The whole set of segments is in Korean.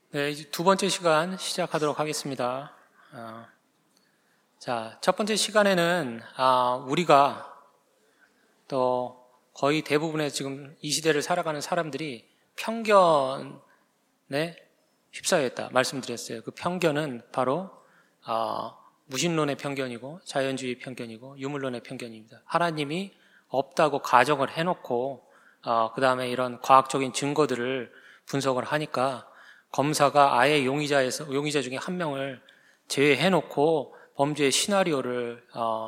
네, 이제 두 번째 시간 시작하도록 하겠습니다. 첫 번째 시간에는 우리가 또 거의 대부분의 지금 이 시대를 살아가는 사람들이 편견에 휩싸여 있다 말씀드렸어요. 그 편견은 바로 무신론의 편견이고 자연주의 편견이고 유물론의 편견입니다. 하나님이 없다고 가정을 해놓고 그 다음에 이런 과학적인 증거들을 분석을 하니까 검사가 아예 용의자 중에 한 명을 제외해놓고 범죄의 시나리오를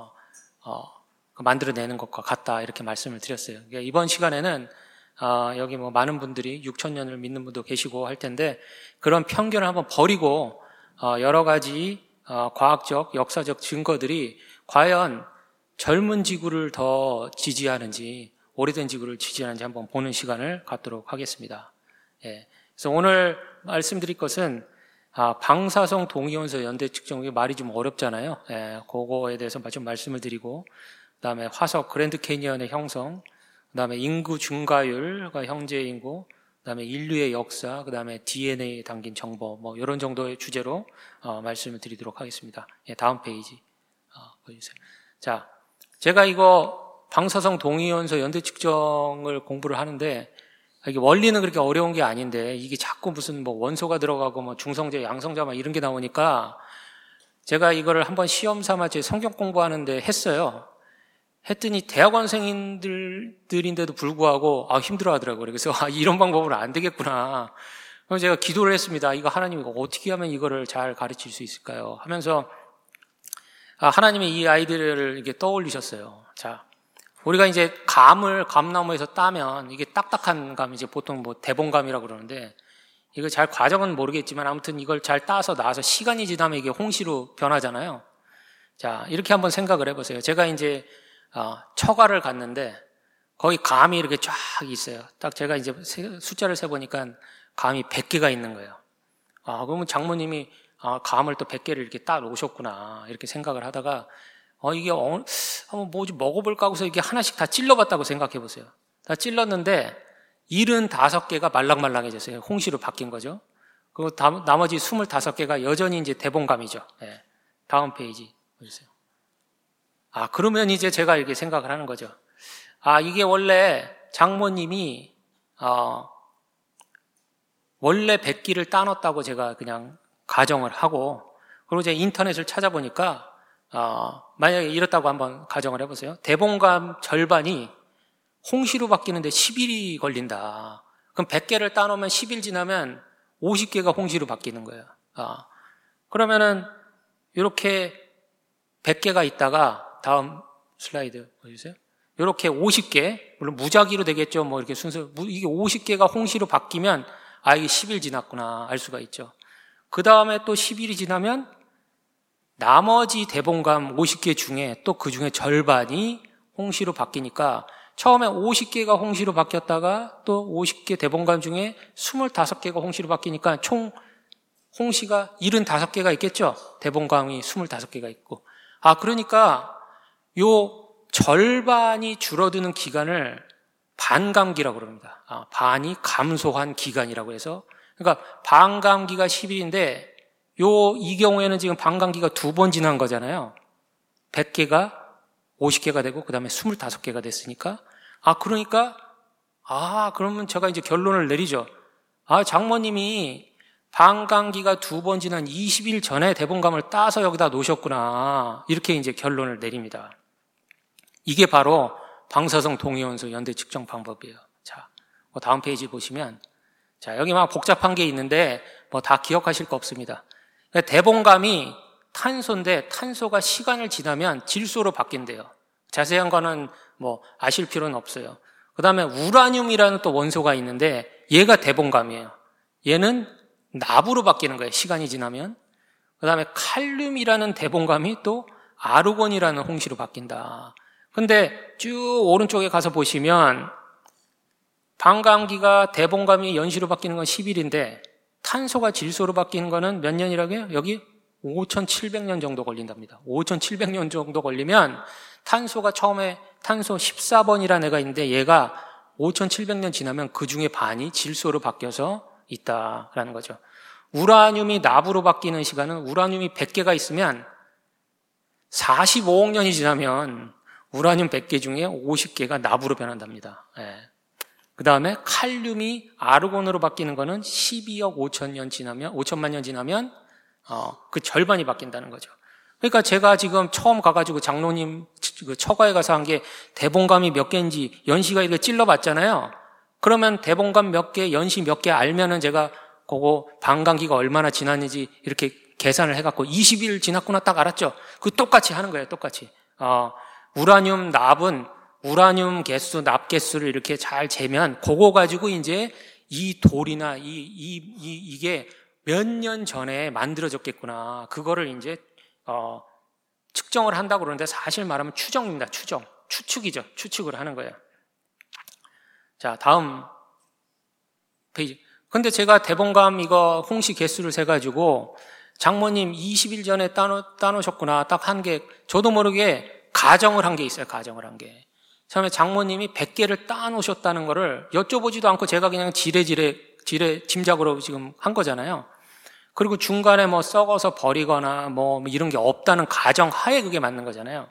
만들어내는 것과 같다 이렇게 말씀을 드렸어요. 그러니까 이번 시간에는 여기 많은 분들이 6,000년을 믿는 분도 계시고 할 텐데 그런 편견을 한번 버리고 여러 가지 과학적, 역사적 증거들이 과연 젊은 지구를 더 지지하는지 오래된 지구를 지지하는지 한번 보는 시간을 갖도록 하겠습니다. 예. 그래서 오늘 말씀드릴 것은 방사성 동위원소 연대 측정, 이게 말이 좀 어렵잖아요. 예, 그거에 대해서 좀 말씀을 드리고, 그 다음에 화석 그랜드 캐니언의 형성, 그 다음에 인구 증가율과 형제 인구, 그 다음에 인류의 역사, 그 다음에 DNA에 담긴 정보, 이런 정도의 주제로 말씀을 드리도록 하겠습니다. 예, 다음 페이지 보여주세요. 자, 제가 이거 방사성 동위원소 연대 측정을 공부를 하는데 이게 원리는 그렇게 어려운 게 아닌데 이게 자꾸 무슨 원소가 들어가고 중성자, 양성자 이런 게 나오니까 제가 이거를 한번 시험 삼아 제 성경 공부하는데 했어요. 했더니 대학원생들인데도 불구하고 힘들어 하더라고요. 그래서 이런 방법은 안 되겠구나. 그래서 제가 기도를 했습니다. 이거 하나님 이거 어떻게 하면 이거를 잘 가르칠 수 있을까요? 하면서 하나님이 이 아이디어를 이렇게 떠올리셨어요. 자, 우리가 이제 감나무에서 따면 이게 딱딱한 감, 이제 보통 대봉감이라고 그러는데 이거 잘 과정은 모르겠지만 아무튼 이걸 잘 따서 나와서 시간이 지나면 이게 홍시로 변하잖아요. 자, 이렇게 한번 생각을 해보세요. 제가 이제 처가를 갔는데 거기 감이 이렇게 쫙 있어요. 딱 제가 이제 숫자를 세보니까 감이 100개가 있는 거예요. 그러면 장모님이 감을 또 100개를 이렇게 따 놓으셨구나 이렇게 생각을 하다가 이게 한번 좀 먹어볼까 하고서 이게 하나씩 다 찔러봤다고 생각해 보세요. 다 찔렀는데 75개가 말랑말랑해졌어요. 홍시로 바뀐 거죠. 그리고 나머지 25개가 여전히 이제 대봉감이죠. 네. 다음 페이지 보세요. 그러면 이제 제가 이렇게 생각을 하는 거죠. 이게 원래 장모님이 원래 100기를 따놨다고 제가 그냥 가정을 하고, 그리고 제가 인터넷을 찾아보니까 만약에 이렇다고 한번 가정을 해보세요. 대봉감 절반이 홍시로 바뀌는데 10일이 걸린다. 그럼 100개를 따놓으면 10일 지나면 50개가 홍시로 바뀌는 거예요. 그러면은 이렇게 100개가 있다가 다음 슬라이드 보여주세요. 이렇게 50개, 물론 무작위로 되겠죠. 이렇게 순서, 이게 50개가 홍시로 바뀌면 이게 10일 지났구나 알 수가 있죠. 그 다음에 또 10일이 지나면 나머지 대봉감 50개 중에 또 그 중에 절반이 홍시로 바뀌니까 처음에 50개가 홍시로 바뀌었다가 또 50개 대봉감 중에 25개가 홍시로 바뀌니까 총 홍시가 75개가 있겠죠? 대봉감이 25개가 있고. 그러니까 요 절반이 줄어드는 기간을 반감기라고 그럽니다. 반이 감소한 기간이라고 해서. 그러니까 반감기가 10일인데 이 경우에는 지금 반감기가 2번 지난 거잖아요. 100개가 50개가 되고 그 다음에 25개가 됐으니까 그러니까 그러면 제가 이제 결론을 내리죠. 장모님이 반감기가 2번 지난 20일 전에 대봉감을 따서 여기다 놓으셨구나 이렇게 이제 결론을 내립니다. 이게 바로 방사성 동위원소 연대 측정 방법이에요. 자, 다음 페이지 보시면 여기 복잡한 게 있는데 다 기억하실 거 없습니다. 대봉감이 탄소인데 탄소가 시간을 지나면 질소로 바뀐대요. 자세한 거는 아실 필요는 없어요. 그 다음에 우라늄이라는 또 원소가 있는데 얘가 대봉감이에요. 얘는 납으로 바뀌는 거예요. 시간이 지나면. 그 다음에 칼륨이라는 대봉감이 또 아르곤이라는 홍시로 바뀐다. 근데 쭉 오른쪽에 가서 보시면 반감기가 대봉감이 연시로 바뀌는 건 10일인데 탄소가 질소로 바뀌는 거는 몇 년이라고요? 여기 5,700년 정도 걸린답니다. 5,700년 정도 걸리면 탄소가 처음에 탄소 14번이라는 애가 있는데 얘가 5,700년 지나면 그 중에 반이 질소로 바뀌어서 있다라는 거죠. 우라늄이 납으로 바뀌는 시간은 우라늄이 100개가 있으면 45억 년이 지나면 우라늄 100개 중에 50개가 납으로 변한답니다. 예. 그 다음에 칼륨이 아르곤으로 바뀌는 거는 12억 5천만 년 지나면 그 절반이 바뀐다는 거죠. 그러니까 제가 지금 처음 가가지고 장로님 그 처가에 가서 한 게 대봉감이 몇 개인지 연시가 이렇게 찔러봤잖아요. 그러면 대봉감 몇 개, 연시 몇 개 알면은 제가 그거 반감기가 얼마나 지났는지 이렇게 계산을 해갖고 20일 지났구나 딱 알았죠. 그 똑같이 하는 거예요, 똑같이. 우라늄 납은 우라늄 개수, 납 개수를 이렇게 잘 재면 그거 가지고 이제 이 돌이나 이게 몇 년 전에 만들어졌겠구나. 그거를 이제 측정을 한다고 그러는데 사실 말하면 추정입니다. 추측이죠. 추측을 하는 거예요. 자, 다음 페이지. 근데 제가 대봉감 이거 홍시 개수를 세가지고 장모님 20일 전에 따놓으셨구나. 딱 한 게, 저도 모르게 가정을 한 게 있어요. 가정을 한 게. 처음에 장모님이 100개를 따놓으셨다는 거를 여쭤보지도 않고 제가 그냥 지레 짐작으로 지금 한 거잖아요. 그리고 중간에 뭐 썩어서 버리거나 뭐 이런 게 없다는 가정 하에 그게 맞는 거잖아요.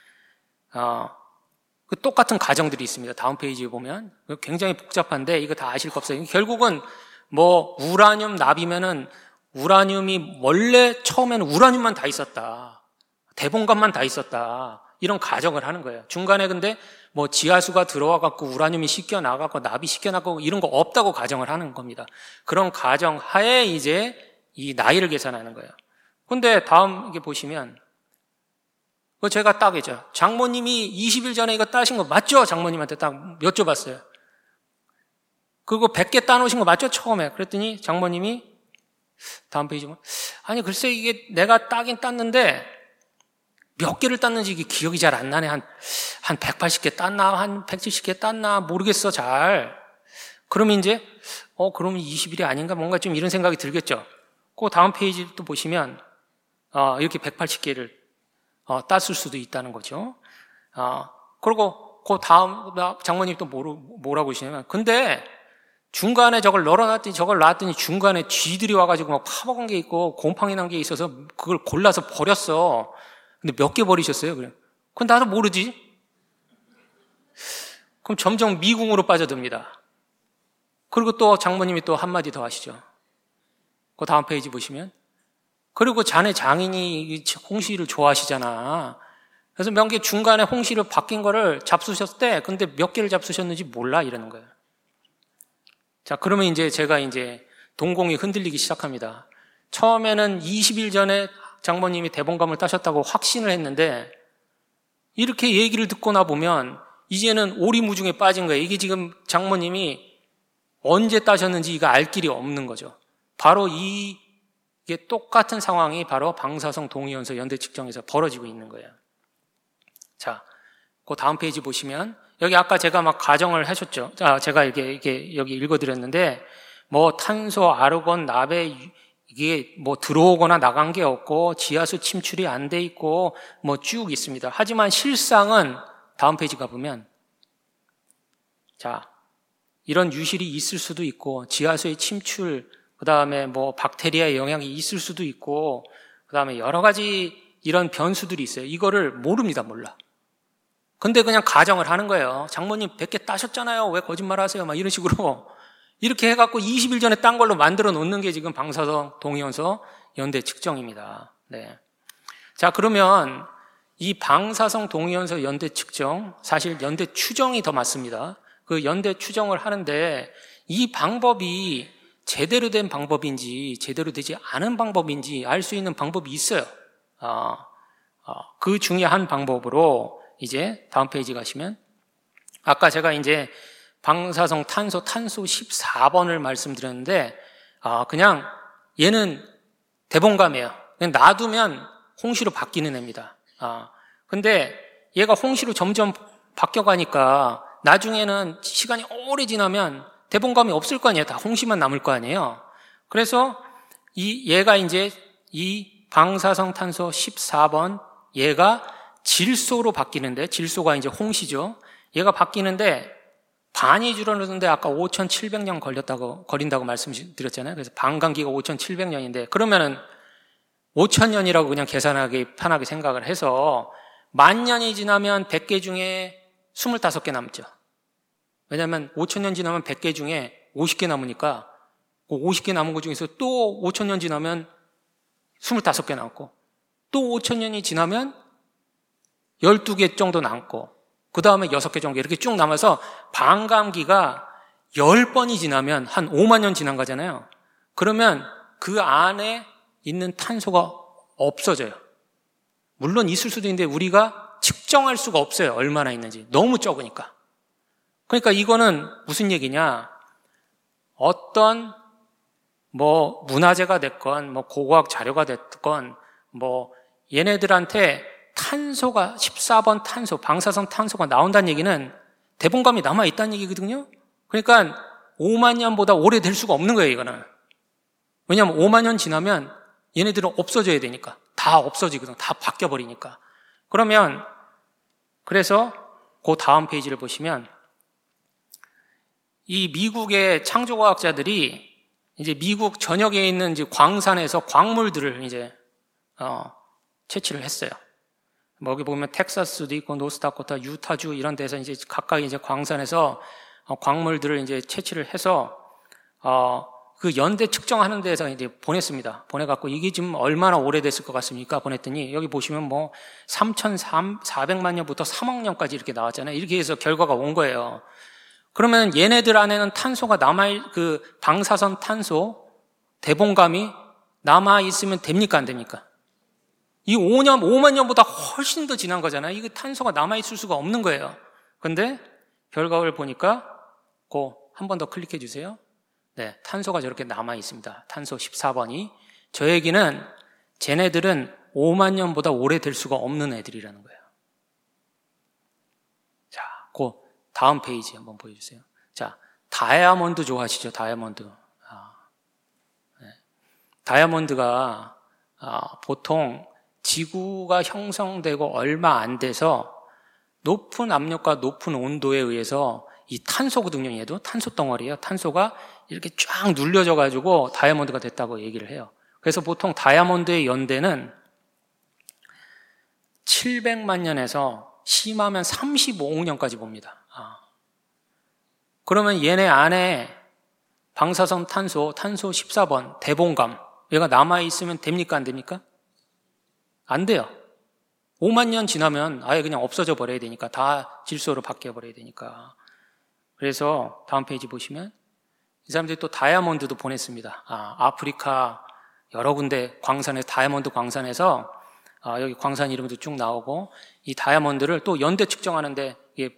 그 똑같은 가정들이 있습니다. 다음 페이지에 보면. 굉장히 복잡한데 이거 다 아실 거 없어요. 결국은 뭐 우라늄 납이면은 우라늄이 원래 처음에는 우라늄만 다 있었다. 대봉감만 다 있었다. 이런 가정을 하는 거예요. 중간에 근데 뭐 지하수가 들어와 갖고 우라늄이 씻겨 나가고 납이 씻겨 나가고 이런 거 없다고 가정을 하는 겁니다. 그런 가정 하에 이제 이 나이를 계산하는 거예요. 근데 다음 이게 보시면 제가 딱이죠. 장모님이 20일 전에 이거 따신 거 맞죠? 장모님한테 딱 여쭤봤어요. 그리고 100개 따놓으신 거 맞죠? 처음에. 그랬더니 장모님이 다음 페이지 보면 아니 글쎄 이게 내가 따긴 땄는데 몇 개를 땄는지 이게 기억이 잘 안 나네. 한 180개 땄나? 한 170개 땄나? 모르겠어 잘. 그러면 이제 그러면 20일이 아닌가? 뭔가 좀 이런 생각이 들겠죠. 그 다음 페이지 또 보시면 이렇게 180개를 땄을 수도 있다는 거죠. 그리고 그 다음 장모님 또 뭐라고 하시냐면 근데 중간에 저걸 놨더니 중간에 쥐들이 와가지고 막 파먹은 게 있고 곰팡이 난 게 있어서 그걸 골라서 버렸어. 근데 몇 개 버리셨어요? 그래. 그건 나도 모르지. 그럼 점점 미궁으로 빠져듭니다. 그리고 또 장모님이 또 한마디 더 하시죠. 그 다음 페이지 보시면 그리고 자네 장인이 홍시를 좋아하시잖아. 그래서 몇 개 중간에 홍시를 바뀐 거를 잡수셨대. 근데 몇 개를 잡수셨는지 몰라 이러는 거예요. 자, 그러면 이제 제가 이제 동공이 흔들리기 시작합니다. 처음에는 20일 전에 장모님이 대봉감을 따셨다고 확신을 했는데 이렇게 얘기를 듣고 나 보면 이제는 오리무중에 빠진 거예요. 이게 지금 장모님이 언제 따셨는지 이거 알 길이 없는 거죠. 바로 이게 똑같은 상황이 바로 방사성 동위원소 연대 측정에서 벌어지고 있는 거예요. 자, 그 다음 페이지 보시면 여기 아까 제가 막 가정을 하셨죠. 자, 제가 이게 여기 읽어드렸는데 뭐 탄소, 아르곤, 납에 이게 뭐 들어오거나 나간 게 없고 지하수 침출이 안 돼 있고 뭐 쭉 있습니다. 하지만 실상은 다음 페이지 가보면 자, 이런 유실이 있을 수도 있고 지하수의 침출 그 다음에 뭐 박테리아의 영향이 있을 수도 있고 그 다음에 여러 가지 이런 변수들이 있어요. 이거를 모릅니다. 몰라. 근데 그냥 가정을 하는 거예요. 장모님 100개 따셨잖아요. 왜 거짓말 하세요? 막 이런 식으로 이렇게 해갖고 20일 전에 딴 걸로 만들어 놓는 게 지금 방사성 동위원소 연대 측정입니다. 네. 자, 그러면 이 방사성 동위원소 연대 측정, 사실 연대 추정이 더 맞습니다. 그 연대 추정을 하는데 이 방법이 제대로 된 방법인지 제대로 되지 않은 방법인지 알 수 있는 방법이 있어요. 그 중에 한 방법으로 이제 다음 페이지 가시면 아까 제가 이제 방사성 탄소 14번을 말씀드렸는데 그냥 얘는 대봉감이에요. 그냥 놔두면 홍시로 바뀌는 애입니다. 근데 얘가 홍시로 점점 바뀌어가니까 나중에는 시간이 오래 지나면 대봉감이 없을 거 아니에요. 다 홍시만 남을 거 아니에요. 그래서 얘가 이제 이 방사성 탄소 14번 얘가 질소로 바뀌는데 질소가 이제 홍시죠. 얘가 바뀌는데 반이 줄어드는데 아까 5,700년 걸린다고 말씀드렸잖아요. 그래서 반감기가 5,700년인데 그러면은 5,000년이라고 그냥 계산하기 편하게 생각을 해서 10,000년이 지나면 100개 중에 25개 남죠. 왜냐하면 5,000년 지나면 100개 중에 50개 남으니까 그 50개 남은 것 중에서 또 5,000년 지나면 25개 남고 또 5,000년이 지나면 12개 정도 남고 그 다음에 6개 정도 이렇게 쭉 남아서 반감기가 10번이 지나면 한 5만 년 지난 거잖아요. 그러면 그 안에 있는 탄소가 없어져요. 물론 있을 수도 있는데 우리가 측정할 수가 없어요. 얼마나 있는지. 너무 적으니까. 그러니까 이거는 무슨 얘기냐? 어떤 문화재가 됐건 고고학 자료가 됐건 얘네들한테 탄소가 14번 탄소, 방사성 탄소가 나온다는 얘기는 대봉감이 남아있다는 얘기거든요. 그러니까 5만 년보다 오래될 수가 없는 거예요, 이거는. 왜냐하면 5만 년 지나면 얘네들은 없어져야 되니까. 다 없어지거든. 다 바뀌어버리니까. 그래서 그 다음 페이지를 보시면 이 미국의 창조과학자들이 이제 미국 전역에 있는 이제 광산에서 광물들을 이제 채취를 했어요. 여기 보면 텍사스도 있고 노스다코타, 유타주 이런 데서 이제 각각 이제 광산에서 광물들을 이제 채취를 해서 그 연대 측정하는 데서 이제 보냈습니다. 보내갖고 이게 지금 얼마나 오래됐을 것 같습니까? 보냈더니 여기 보시면 3,400만 년부터 3억 년까지 이렇게 나왔잖아요. 이렇게 해서 결과가 온 거예요. 그러면 얘네들 안에는 탄소가 그 방사선 탄소, 대봉감이 남아있으면 됩니까? 안 됩니까? 이 5만 년보다 훨씬 더 지난 거잖아요. 이거 탄소가 남아있을 수가 없는 거예요. 근데 결과를 보니까 한 번 더 클릭해 주세요. 네, 탄소가 저렇게 남아있습니다. 탄소 14번이. 저 얘기는 쟤네들은 5만 년보다 오래될 수가 없는 애들이라는 거예요. 자, 다음 페이지 한번 보여주세요. 자, 다이아몬드 좋아하시죠? 다이아몬드. 다이아몬드가 보통 지구가 형성되고 얼마 안 돼서 높은 압력과 높은 온도에 의해서 이 탄소거든요. 얘도 탄소 덩어리예요. 탄소가 이렇게 쫙 눌려져 가지고 다이아몬드가 됐다고 얘기를 해요. 그래서 보통 다이아몬드의 연대는 700만 년에서 심하면 35억 년까지 봅니다. 그러면 얘네 안에 방사성 탄소 14번 대봉감 얘가 남아있으면 됩니까? 안 됩니까? 안 돼요. 5만 년 지나면 아예 그냥 없어져 버려야 되니까 다 질소로 바뀌어 버려야 되니까. 그래서 다음 페이지 보시면 이 사람들이 또 다이아몬드도 보냈습니다. 아프리카 여러 군데 광산에서 다이아몬드 광산에서 여기 광산 이름도 쭉 나오고 이 다이아몬드를 또 연대 측정하는데 이게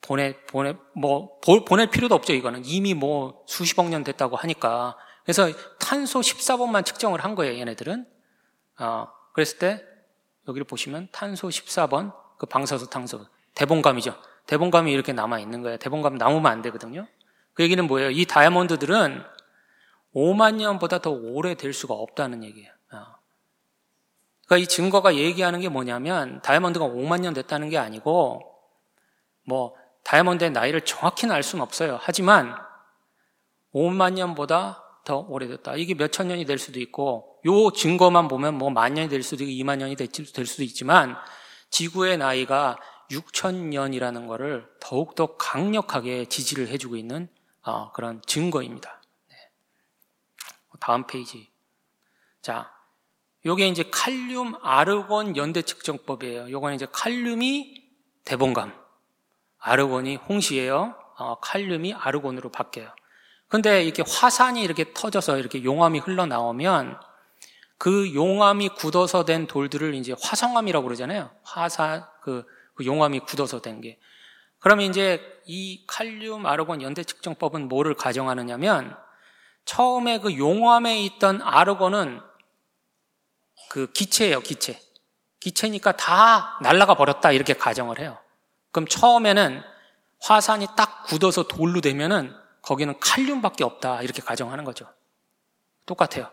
보낼 필요도 없죠. 이거는 이미 수십억 년 됐다고 하니까. 그래서 탄소 14번만 측정을 한 거예요. 얘네들은. 그랬을 때 여기를 보시면 탄소 14번 그 방사선 탄소 대봉감이죠. 대봉감이 이렇게 남아 있는 거예요. 대봉감 남으면 안 되거든요. 그 얘기는 뭐예요? 이 다이아몬드들은 5만 년보다 더 오래될 수가 없다는 얘기예요. 그러니까 이 증거가 얘기하는 게 뭐냐면 다이아몬드가 5만 년 됐다는 게 아니고 다이아몬드의 나이를 정확히는 알 수는 없어요. 하지만 5만 년보다 더 오래됐다. 이게 몇천 년이 될 수도 있고 요 증거만 보면 10,000년이 될 수도 있고 2만 년이 될 수도 있지만 지구의 나이가 6,000년이라는 거를 더욱더 강력하게 지지를 해주고 있는 그런 증거입니다. 네. 다음 페이지. 자, 요게 이제 칼륨 아르곤 연대 측정법이에요. 요거는 이제 칼륨이 대봉감, 아르곤이 홍시예요. 칼륨이 아르곤으로 바뀌어요. 근데 이렇게 화산이 이렇게 터져서 이렇게 용암이 흘러나오면 그 용암이 굳어서 된 돌들을 이제 화성암이라고 그러잖아요. 그 용암이 굳어서 된 게. 그러면 이제 이 칼륨 아르곤 연대 측정법은 뭐를 가정하느냐면 처음에 그 용암에 있던 아르곤은 그 기체예요, 기체. 기체니까 다 날아가 버렸다 이렇게 가정을 해요. 그럼 처음에는 화산이 딱 굳어서 돌로 되면은 거기는 칼륨밖에 없다 이렇게 가정하는 거죠. 똑같아요.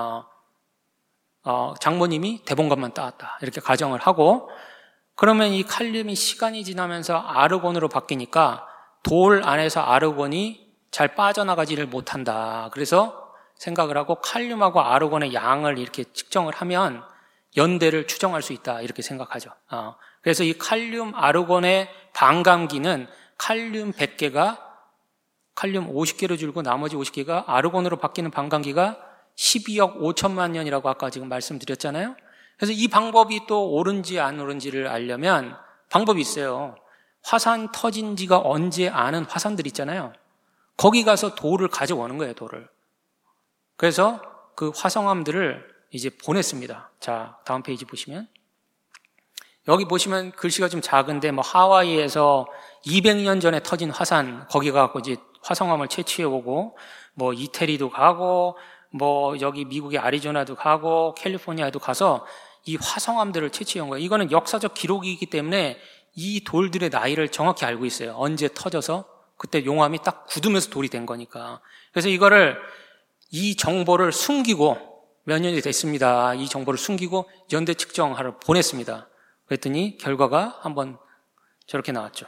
장모님이 대봉감만 따왔다 이렇게 가정을 하고 그러면 이 칼륨이 시간이 지나면서 아르곤으로 바뀌니까 돌 안에서 아르곤이 잘 빠져나가지를 못한다. 그래서 생각을 하고 칼륨하고 아르곤의 양을 이렇게 측정을 하면 연대를 추정할 수 있다. 이렇게 생각하죠. 그래서 이 칼륨 아르곤의 반감기는 칼륨 100개가 칼륨 50개로 줄고 나머지 50개가 아르곤으로 바뀌는 반감기가 12억 5천만 년이라고 아까 지금 말씀드렸잖아요. 그래서 이 방법이 또 옳은지 안 옳은지를 알려면 방법이 있어요. 화산 터진 지가 언제 아는 화산들 있잖아요. 거기 가서 돌을 가져오는 거예요, 돌을. 그래서 그 화성암들을 이제 보냈습니다. 자, 다음 페이지 보시면. 여기 보시면 글씨가 좀 작은데, 하와이에서 200년 전에 터진 화산, 거기 가고 이제 화성암을 채취해 오고, 이태리도 가고, 여기 미국의 아리조나도 가고, 캘리포니아도 가서 이 화성암들을 채취해 온 거예요. 이거는 역사적 기록이기 때문에 이 돌들의 나이를 정확히 알고 있어요. 언제 터져서 그때 용암이 딱 굳으면서 돌이 된 거니까. 그래서 이 정보를 숨기고 몇 년이 됐습니다. 이 정보를 숨기고 연대 측정하러 보냈습니다. 그랬더니 결과가 한번 저렇게 나왔죠.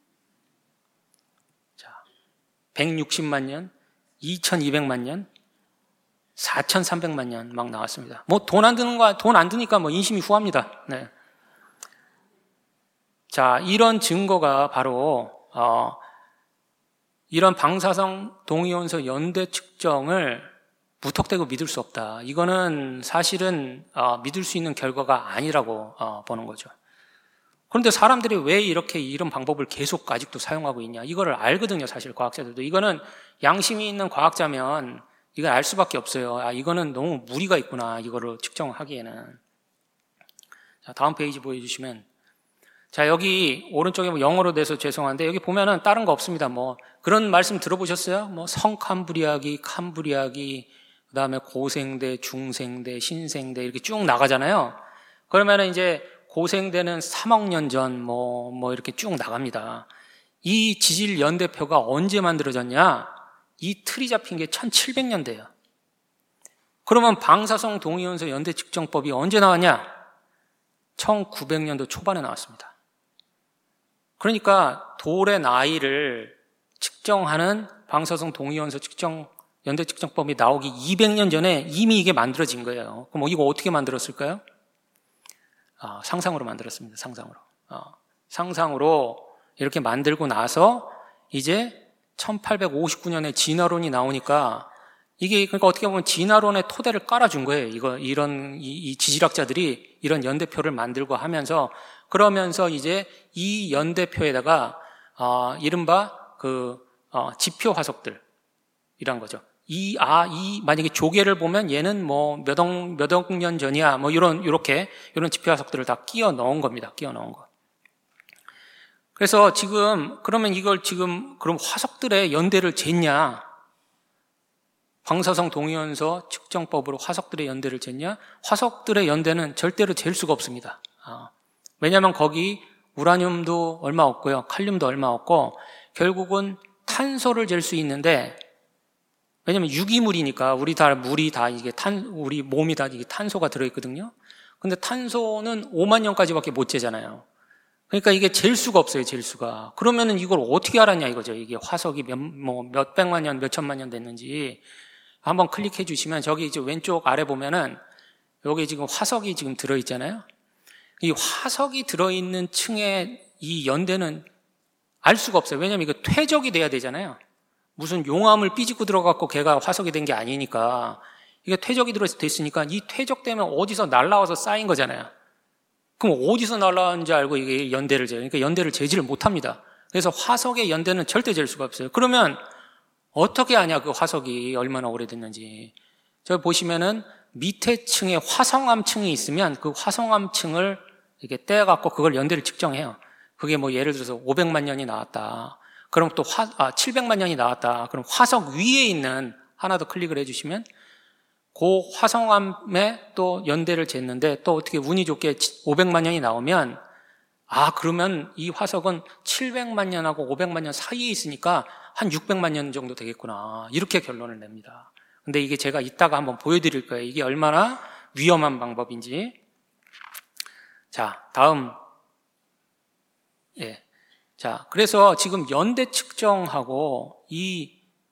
자, 160만 년, 2200만 년, 4300만 년 막 나왔습니다. 돈 안 드니까 인심이 후합니다. 네. 자, 이런 증거가 바로, 이런 방사성 동위원소 연대 측정을 무턱대고 믿을 수 없다. 이거는 사실은, 믿을 수 있는 결과가 아니라고, 보는 거죠. 그런데 사람들이 왜 이런 방법을 계속 아직도 사용하고 있냐. 이거를 알거든요, 사실 과학자들도. 이거는 양심이 있는 과학자면 이걸 알 수밖에 없어요. 이거는 너무 무리가 있구나. 이거를 측정하기에는. 자, 다음 페이지 보여주시면. 자, 여기 오른쪽에 영어로 돼서 죄송한데 여기 보면은 다른 거 없습니다. 그런 말씀 들어보셨어요? 성캄브리아기, 캄브리아기, 그 다음에 고생대, 중생대, 신생대 이렇게 쭉 나가잖아요. 그러면은 이제 고생대는 3억 년 전, 이렇게 쭉 나갑니다. 이 지질 연대표가 언제 만들어졌냐? 이 틀이 잡힌 게 1700년대예요. 그러면 방사성 동위원소 연대 측정법이 언제 나왔냐? 1900년도 초반에 나왔습니다. 그러니까 돌의 나이를 측정하는 방사성 동위원소 연대 측정법이 나오기 200년 전에 이미 이게 만들어진 거예요. 그럼 이거 어떻게 만들었을까요? 상상으로 만들었습니다. 상상으로 이렇게 만들고 나서 이제 1859년에 진화론이 나오니까 그러니까 어떻게 보면 진화론의 토대를 깔아준 거예요. 이 지질학자들이 이런 연대표를 만들고 하면서 그러면서 이제 이 연대표에다가 이른바 지표 화석들 이란 거죠. 만약에 조개를 보면 얘는 몇 억 년 전이야. 이런 지표 화석들을 다 끼워 넣은 겁니다. 끼워 넣은 거. 그래서 그러면 이걸 그럼 화석들의 연대를 쟀냐? 방사성 동위원소 측정법으로 화석들의 연대를 쟀냐? 화석들의 연대는 절대로 잴 수가 없습니다. 왜냐하면 거기 우라늄도 얼마 없고요. 칼륨도 얼마 없고 결국은 탄소를 잴 수 있는데 왜냐하면 유기물이니까 우리 몸이 다 이게 탄소가 들어있거든요. 근데 탄소는 5만 년까지밖에 못 재잖아요. 그러니까 이게 잴 수가 없어요, 잴 수가. 그러면은 이걸 어떻게 알았냐 이거죠. 이게 화석이 몇 백만 년, 몇 천만 년 됐는지. 한번 클릭해 주시면 저기 이제 왼쪽 아래 보면은 여기 지금 화석이 지금 들어있잖아요. 이 화석이 들어있는 층의 이 연대는 알 수가 없어요. 왜냐면 이거 퇴적이 돼야 되잖아요. 무슨 용암을 삐집고 들어갔고 걔가 화석이 된 게 아니니까 이게 퇴적이 됐으니까 이 퇴적되면 어디서 날라와서 쌓인 거잖아요. 그럼 어디서 날라왔는지 알고 이게 연대를 재요. 그러니까 연대를 재지를 못합니다. 그래서 화석의 연대는 절대 잴 수가 없어요. 그러면 어떻게 아냐 그 화석이 얼마나 오래됐는지. 저기 보시면은 밑에 층에 화성암층이 있으면 그 화성암층을 이렇게 떼어갖고 그걸 연대를 측정해요. 그게 예를 들어서 500만 년이 나왔다. 그럼 또 700만 년이 나왔다. 그럼 화석 위에 있는 하나 더 클릭을 해주시면 그 화성암에 또 연대를 쟀는데 또 어떻게 운이 좋게 500만 년이 나오면 그러면 이 화석은 700만 년하고 500만 년 사이에 있으니까 한 600만 년 정도 되겠구나. 이렇게 결론을 냅니다. 근데 이게 제가 이따가 한번 보여드릴 거예요. 이게 얼마나 위험한 방법인지. 자, 다음. 자, 그래서 지금 연대 측정하고 이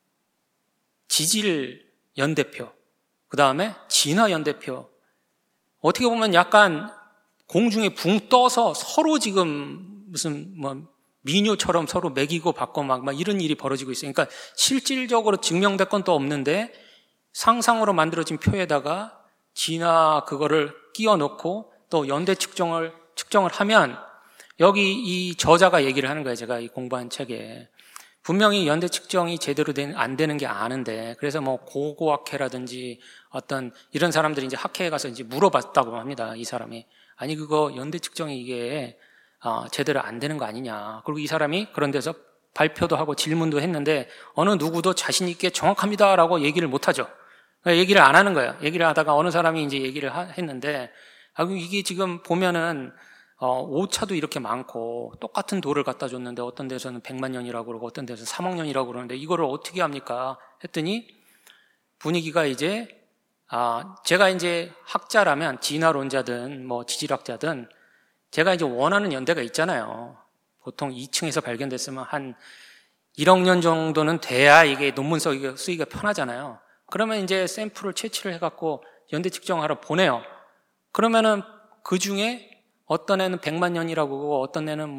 지질 연대표, 그 다음에 진화 연대표, 어떻게 보면 약간 공중에 붕 떠서 서로 지금 무슨 미녀처럼 서로 매기고 받고 막 이런 일이 벌어지고 있어요. 그러니까 실질적으로 증명될 건 또 없는데 상상으로 만들어진 표에다가 진화 그거를 끼워 넣고 또 연대 측정을 하면 여기 이 저자가 얘기를 하는 거예요. 제가 이 공부한 책에. 분명히 연대 측정이 제대로 안 되는 게 아는데, 그래서 고고학회라든지 어떤 이런 사람들이 이제 학회에 가서 이제 물어봤다고 합니다. 이 사람이. 아니, 그거 연대 측정이 이게 제대로 안 되는 거 아니냐. 그리고 이 사람이 그런 데서 발표도 하고 질문도 했는데 어느 누구도 자신 있게 정확합니다라고 얘기를 못 하죠. 얘기를 안 하는 거예요. 얘기를 하다가 어느 사람이 이제 얘기를 했는데, 이게 지금 보면은 오차도 이렇게 많고 똑같은 돌을 갖다 줬는데 어떤 데서는 100만 년이라고 그러고 어떤 데서는 3억 년이라고 그러는데 이거를 어떻게 합니까? 했더니 분위기가 이제 제가 이제 학자라면 진화론자든 지질학자든 제가 이제 원하는 연대가 있잖아요. 보통 2층에서 발견됐으면 한 1억 년 정도는 돼야 이게 논문 쓰기가 편하잖아요. 그러면 이제 샘플을 채취를 해갖고 연대 측정하러 보내요. 그러면은 그 중에 어떤 애는 100만 년이라고 그러고 어떤 애는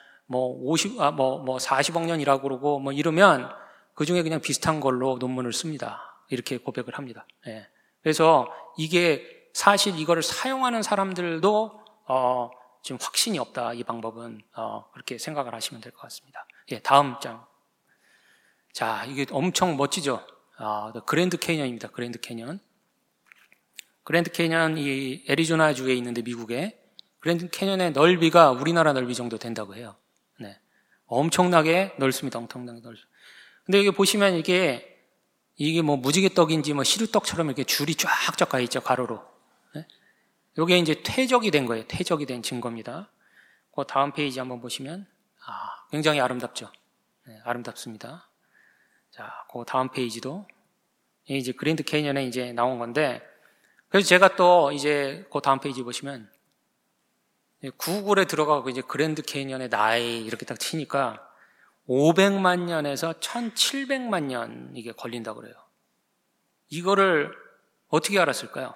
40억 년이라고 그러고 이러면 그 중에 그냥 비슷한 걸로 논문을 씁니다. 이렇게 고백을 합니다. 예. 그래서 이게 사실 이거를 사용하는 사람들도 지금 확신이 없다. 이 방법은 그렇게 생각을 하시면 될 것 같습니다. 예, 다음 장. 자, 이게 엄청 멋지죠. 그랜드 캐니언입니다. 그랜드 캐니언. 그랜드 캐니언 이 애리조나주에 있는데 미국에 그랜드 캐니언의 넓이가 우리나라 넓이 정도 된다고 해요. 네. 엄청나게 넓습니다. 엄청나게 넓습니다. 근데 여기 보시면 이게 무지개떡인지 시루떡처럼 이렇게 줄이 쫙쫙 가 있죠. 가로로. 네. 이게 이제 퇴적이 된 거예요. 퇴적이 된 증거입니다. 그 다음 페이지 한번 보시면 굉장히 아름답죠. 네, 아름답습니다. 자, 그 다음 페이지도 이제 그랜드 캐니언에 이제 나온 건데, 그래서 제가 또 이제 그 다음 페이지 보시면 구글에 들어가고 이제 그랜드 캐니언의 나이 이렇게 딱 치니까 500만 년에서 1700만 년 이게 걸린다고 그래요. 이거를 어떻게 알았을까요?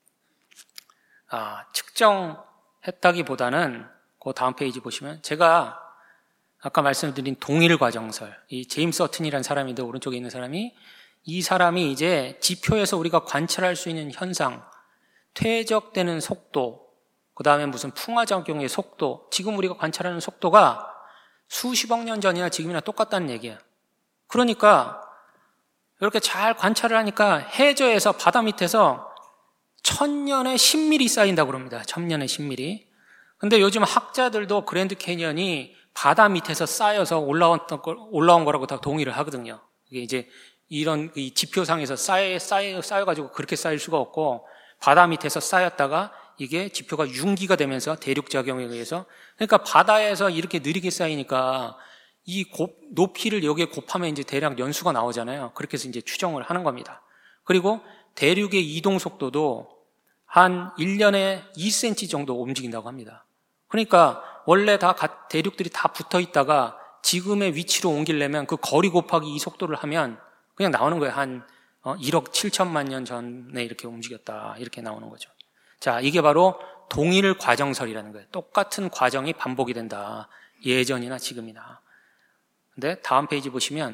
측정했다기보다는 그 다음 페이지 보시면 제가 아까 말씀드린 동일 과정설, 이 제임스 어튼이라는 사람인데 오른쪽에 있는 사람이, 이 사람이 이제 지표에서 우리가 관찰할 수 있는 현상, 퇴적되는 속도, 그 다음에 무슨 풍화작용의 속도, 지금 우리가 관찰하는 속도가 수십억 년 전이나 지금이나 똑같다는 얘기예요. 그러니까 이렇게 잘 관찰을 하니까 해저에서 바다 밑에서 1000년에 10mm 쌓인다고 그럽니다. 1000년에 10mm. 근데 요즘 학자들도 그랜드 캐니언이 바다 밑에서 쌓여서 올라온 거라고 다 동의를 하거든요. 이게 이제 이런 이 지표상에서 쌓여가지고 그렇게 쌓일 수가 없고, 바다 밑에서 쌓였다가 이게 지표가 융기가 되면서 대륙작용에 의해서, 그러니까 바다에서 이렇게 느리게 쌓이니까 이 높이를 여기에 곱하면 이제 대략 연수가 나오잖아요. 그렇게 해서 이제 추정을 하는 겁니다. 그리고 대륙의 이동 속도도 한 1년에 2cm 정도 움직인다고 합니다. 그러니까 원래 대륙들이 다 붙어 있다가 지금의 위치로 옮기려면 그 거리 곱하기 이 속도를 하면 그냥 나오는 거예요. 한 1억 7천만 년 전에 이렇게 움직였다. 이렇게 나오는 거죠. 자, 이게 바로 동일 과정설이라는 거예요. 똑같은 과정이 반복이 된다. 예전이나 지금이나. 근데 다음 페이지 보시면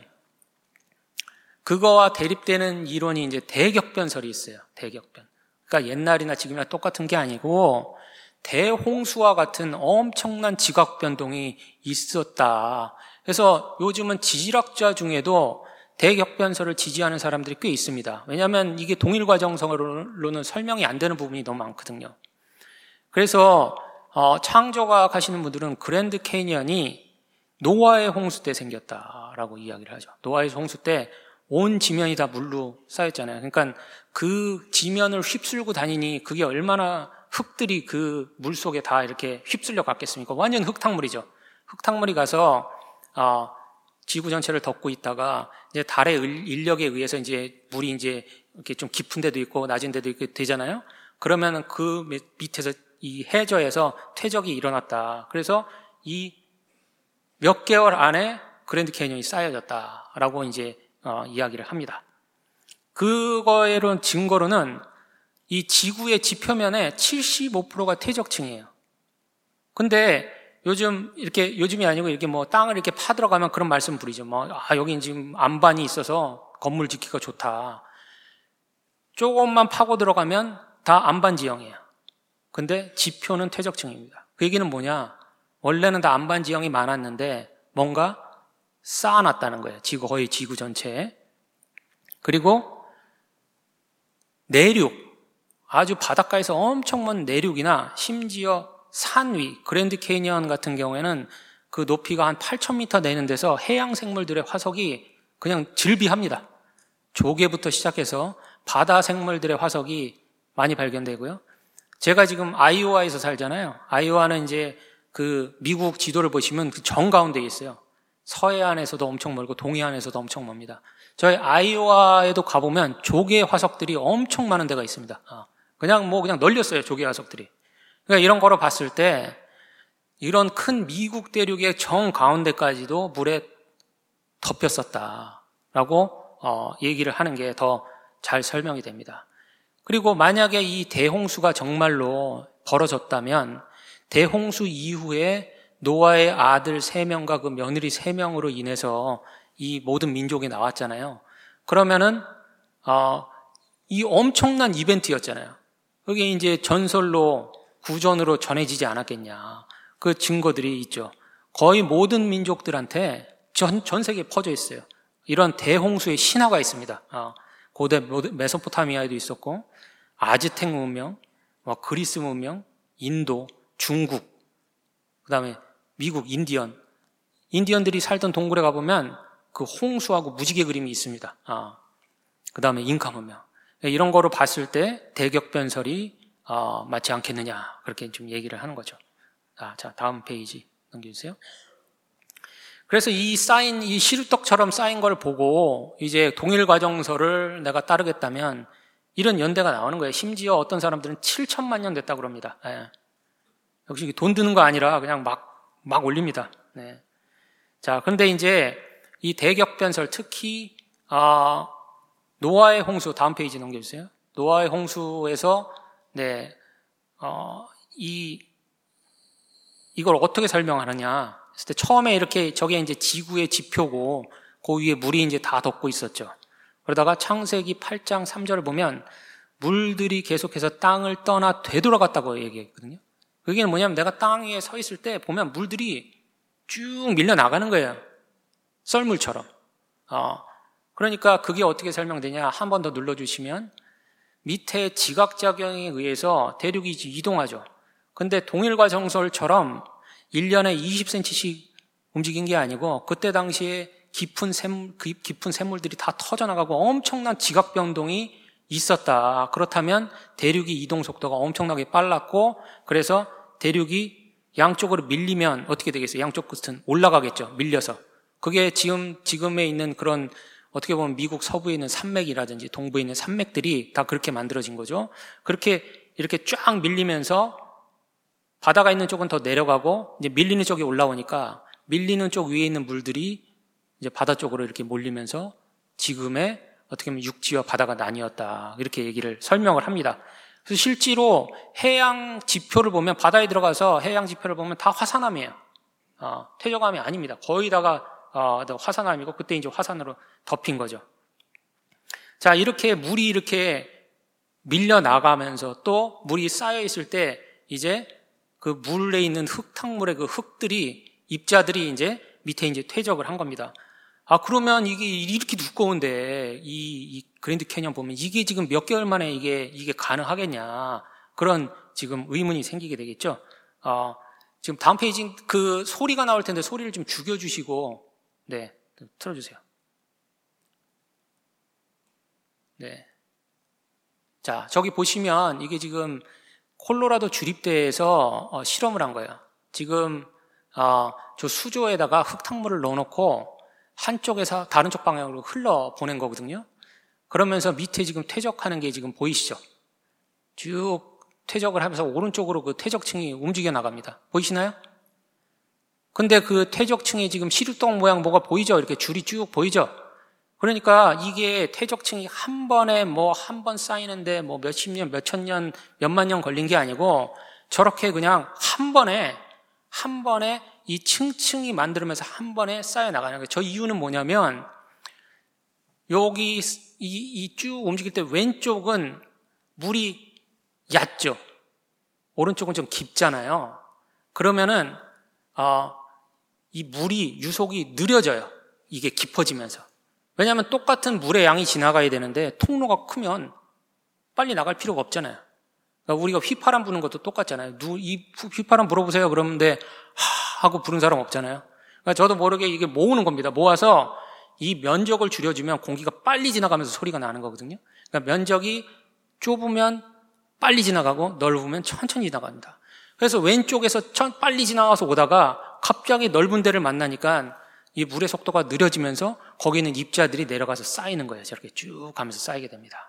그거와 대립되는 이론이 이제 대격변설이 있어요. 대격변. 그러니까 옛날이나 지금이나 똑같은 게 아니고 대홍수와 같은 엄청난 지각 변동이 있었다. 그래서 요즘은 지질학자 중에도 대격변설을 지지하는 사람들이 꽤 있습니다. 왜냐하면 이게 동일 과정설로는 설명이 안 되는 부분이 너무 많거든요. 그래서 창조과학 하시는 분들은 그랜드 캐니언이 노아의 홍수 때 생겼다라고 이야기를 하죠. 노아의 홍수 때 온 지면이 다 물로 쌓였잖아요. 그러니까 그 지면을 휩쓸고 다니니 그게 얼마나 흙들이 그 물 속에 다 이렇게 휩쓸려 갔겠습니까? 완전 흙탕물이죠. 흙탕물이 가서 지구 전체를 덮고 있다가 이제 달의 인력에 의해서 이제 물이 이제 이렇게 좀 깊은 데도 있고 낮은 데도 있고 되잖아요. 그러면은 그 밑에서 이 해저에서 퇴적이 일어났다. 그래서 이 몇 개월 안에 그랜드 캐니언이 쌓여졌다라고 이제 이야기를 합니다. 그거에론 증거로는 이 지구의 지표면에 75%가 퇴적층이에요. 근데 요즘이 아니고 이렇게 뭐 땅을 이렇게 파들어가면 그런 말씀 부리죠. 여긴 지금 안반이 있어서 건물 짓기가 좋다. 조금만 파고 들어가면 다 안반 지형이에요. 근데 지표는 퇴적층입니다. 그 얘기는 뭐냐? 원래는 다 안반 지형이 많았는데 뭔가 쌓아놨다는 거예요. 거의 지구 전체에. 그리고 내륙, 아주 바닷가에서 엄청 먼 내륙이나 심지어 산 위, 그랜드 캐니언 같은 경우에는 그 높이가 한 8,000m 되는 데서 해양 생물들의 화석이 그냥 즐비합니다. 조개부터 시작해서 바다 생물들의 화석이 많이 발견되고요. 제가 지금 아이오와에서 살잖아요. 아이오와는 이제 그 미국 지도를 보시면 그 정가운데에 있어요. 서해안에서도 엄청 멀고 동해안에서도 엄청 멉니다. 저희 아이오와에도 가보면 조개 화석들이 엄청 많은 데가 있습니다. 그냥 널렸어요, 조개 화석들이. 그러니까 이런 거로 봤을 때 이런 큰 미국 대륙의 정 가운데까지도 물에 덮였었다라고 얘기를 하는 게 더 잘 설명이 됩니다. 그리고 만약에 이 대홍수가 정말로 벌어졌다면 대홍수 이후에 노아의 아들 3명과 그 며느리 3명으로 인해서 이 모든 민족이 나왔잖아요. 그러면은 이 엄청난 이벤트였잖아요. 그게 이제 전설로 구전으로 전해지지 않았겠냐. 그 증거들이 있죠. 거의 모든 민족들한테 전 세계에 퍼져 있어요. 이런 대홍수의 신화가 있습니다. 고대 메소포타미아에도 있었고, 아즈텍 문명, 그리스 문명, 인도, 중국, 그 다음에 미국, 인디언들이 살던 동굴에 가보면 그 홍수하고 무지개 그림이 있습니다. 그 다음에 잉카 문명. 이런 거로 봤을 때 대격변설이 맞지 않겠느냐. 그렇게 좀 얘기를 하는 거죠. 자, 다음 페이지 넘겨주세요. 그래서 이 시루떡처럼 쌓인 걸 보고 이제 동일과정설을 내가 따르겠다면 이런 연대가 나오는 거예요. 심지어 어떤 사람들은 7천만 년 됐다고 그럽니다. 예. 역시 돈 드는 거 아니라 그냥 막 올립니다. 네. 자, 그런데 이제 이 대격변설, 특히 노아의 홍수, 다음 페이지 넘겨주세요. 노아의 홍수에서 이걸 어떻게 설명하느냐 했을 때 처음에 이렇게 저게 이제 지구의 지표고 그 위에 물이 이제 다 덮고 있었죠. 그러다가 창세기 8장 3절을 보면 물들이 계속해서 땅을 떠나 되돌아갔다고 얘기했거든요. 그게 뭐냐면 내가 땅 위에 서 있을 때 보면 물들이 쭉 밀려 나가는 거예요. 썰물처럼. 그러니까 그게 어떻게 설명되냐 한 번 더 눌러주시면 밑에 지각작용에 의해서 대륙이 이동하죠. 근데 동일과정설처럼 1년에 20cm씩 움직인 게 아니고 그때 당시에 깊은 샘물들이 다 터져나가고 엄청난 지각 변동이 있었다. 그렇다면 대륙이 이동 속도가 엄청나게 빨랐고 그래서 대륙이 양쪽으로 밀리면 어떻게 되겠어요? 양쪽 끝은 올라가겠죠. 밀려서. 그게 지금에 있는 그런 어떻게 보면 미국 서부에 있는 산맥이라든지 동부에 있는 산맥들이 다 그렇게 만들어진 거죠. 그렇게 이렇게 쫙 밀리면서 바다가 있는 쪽은 더 내려가고 이제 밀리는 쪽이 올라오니까 밀리는 쪽 위에 있는 물들이 이제 바다 쪽으로 이렇게 몰리면서 지금의 어떻게 보면 육지와 바다가 나뉘었다. 이렇게 얘기를 설명을 합니다. 그래서 실제로 해양 지표를 보면 바다에 들어가서 해양 지표를 보면 다 화산암이에요. 퇴적암이 아닙니다. 거의 다가 화산암이고 그때 이제 화산으로 덮인 거죠. 자, 이렇게 물이 이렇게 밀려 나가면서 또 물이 쌓여 있을 때 이제 그 물에 있는 흙탕물의 그 흙들이 입자들이 이제 밑에 이제 퇴적을 한 겁니다. 그러면 이게 이렇게 두꺼운데 이 그랜드 캐니언 보면 이게 지금 몇 개월 만에 이게 가능하겠냐. 그런 지금 의문이 생기게 되겠죠. 지금 다음 페이지 그 소리가 나올 텐데 소리를 좀 죽여주시고, 네, 틀어주세요. 네. 자, 저기 보시면 이게 지금 콜로라도 주립대에서 실험을 한 거예요. 지금 저 수조에다가 흙탕물을 넣어놓고 한쪽에서 다른 쪽 방향으로 흘러 보낸 거거든요. 그러면서 밑에 지금 퇴적하는 게 지금 보이시죠? 쭉 퇴적을 하면서 오른쪽으로 그 퇴적층이 움직여 나갑니다. 보이시나요? 근데 그 퇴적층이 지금 시루떡 모양 뭐가 보이죠? 이렇게 줄이 쭉 보이죠? 그러니까 이게 퇴적층이 한 번에 한 번 쌓이는데 몇십 년, 몇천 년, 몇만 년 걸린 게 아니고 저렇게 그냥 한 번에 이 층층이 만들면서 한 번에 쌓여 나가는 거예요. 저 이유는 뭐냐면 여기 이 쭉 움직일 때 왼쪽은 물이 얕죠. 오른쪽은 좀 깊잖아요. 그러면은 이 물이 유속이 느려져요. 이게 깊어지면서. 왜냐하면 똑같은 물의 양이 지나가야 되는데 통로가 크면 빨리 나갈 필요가 없잖아요. 그러니까 우리가 휘파람 부는 것도 똑같잖아요. 이 휘파람 불어보세요. 그러는데 하고 부른 사람 없잖아요. 그러니까 저도 모르게 이게 모으는 겁니다. 모아서 이 면적을 줄여주면 공기가 빨리 지나가면서 소리가 나는 거거든요. 그러니까 면적이 좁으면 빨리 지나가고 넓으면 천천히 지나갑니다. 그래서 왼쪽에서 빨리 지나가서 오다가 갑자기 넓은 데를 만나니까 이 물의 속도가 느려지면서 거기 있는 입자들이 내려가서 쌓이는 거예요. 저렇게 쭉 가면서 쌓이게 됩니다.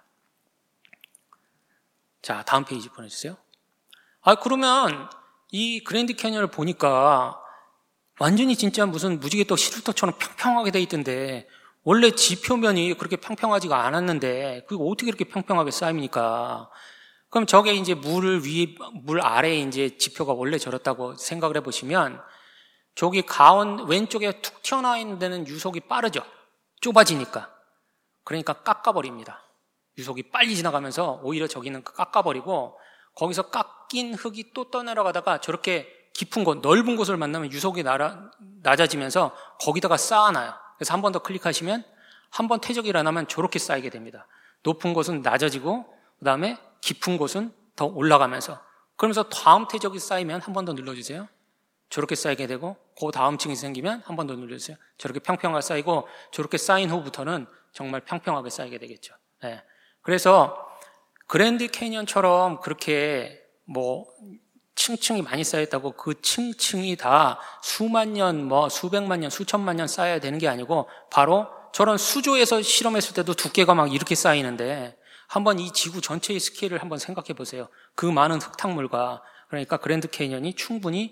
자, 다음 페이지 보내주세요. 그러면 이 그랜드 캐니언을 보니까 완전히 진짜 무슨 무지개떡 시루떡처럼 평평하게 돼 있던데 원래 지표면이 그렇게 평평하지가 않았는데 그게 어떻게 이렇게 평평하게 쌓입니까? 그럼 저게 이제 물 아래에 이제 지표가 원래 저렇다고 생각을 해보시면 저기 왼쪽에 툭 튀어나와 있는 데는 유속이 빠르죠. 좁아지니까. 그러니까 깎아버립니다. 유속이 빨리 지나가면서 오히려 저기는 깎아버리고 거기서 깎인 흙이 또 떠내려가다가 저렇게 깊은 곳, 넓은 곳을 만나면 유속이 낮아지면서 거기다가 쌓아놔요. 그래서 한 번 더 클릭하시면 한 번 퇴적이 일어나면 저렇게 쌓이게 됩니다. 높은 곳은 낮아지고 그 다음에 깊은 곳은 더 올라가면서 그러면서 다음 퇴적이 쌓이면 한 번 더 눌러주세요. 저렇게 쌓이게 되고 그 다음 층이 생기면 한 번 더 눌러주세요. 저렇게 평평하게 쌓이고 저렇게 쌓인 후부터는 정말 평평하게 쌓이게 되겠죠. 네. 그래서 그랜드 캐니언처럼 그렇게 층층이 많이 쌓였다고 그 층층이 다 수만 년, 수백만 년, 수천만 년 쌓여야 되는 게 아니고 바로 저런 수조에서 실험했을 때도 두께가 막 이렇게 쌓이는데 한번 이 지구 전체의 스케일을 한번 생각해 보세요. 그 많은 흙탕물과 그러니까 그랜드 캐니언이 충분히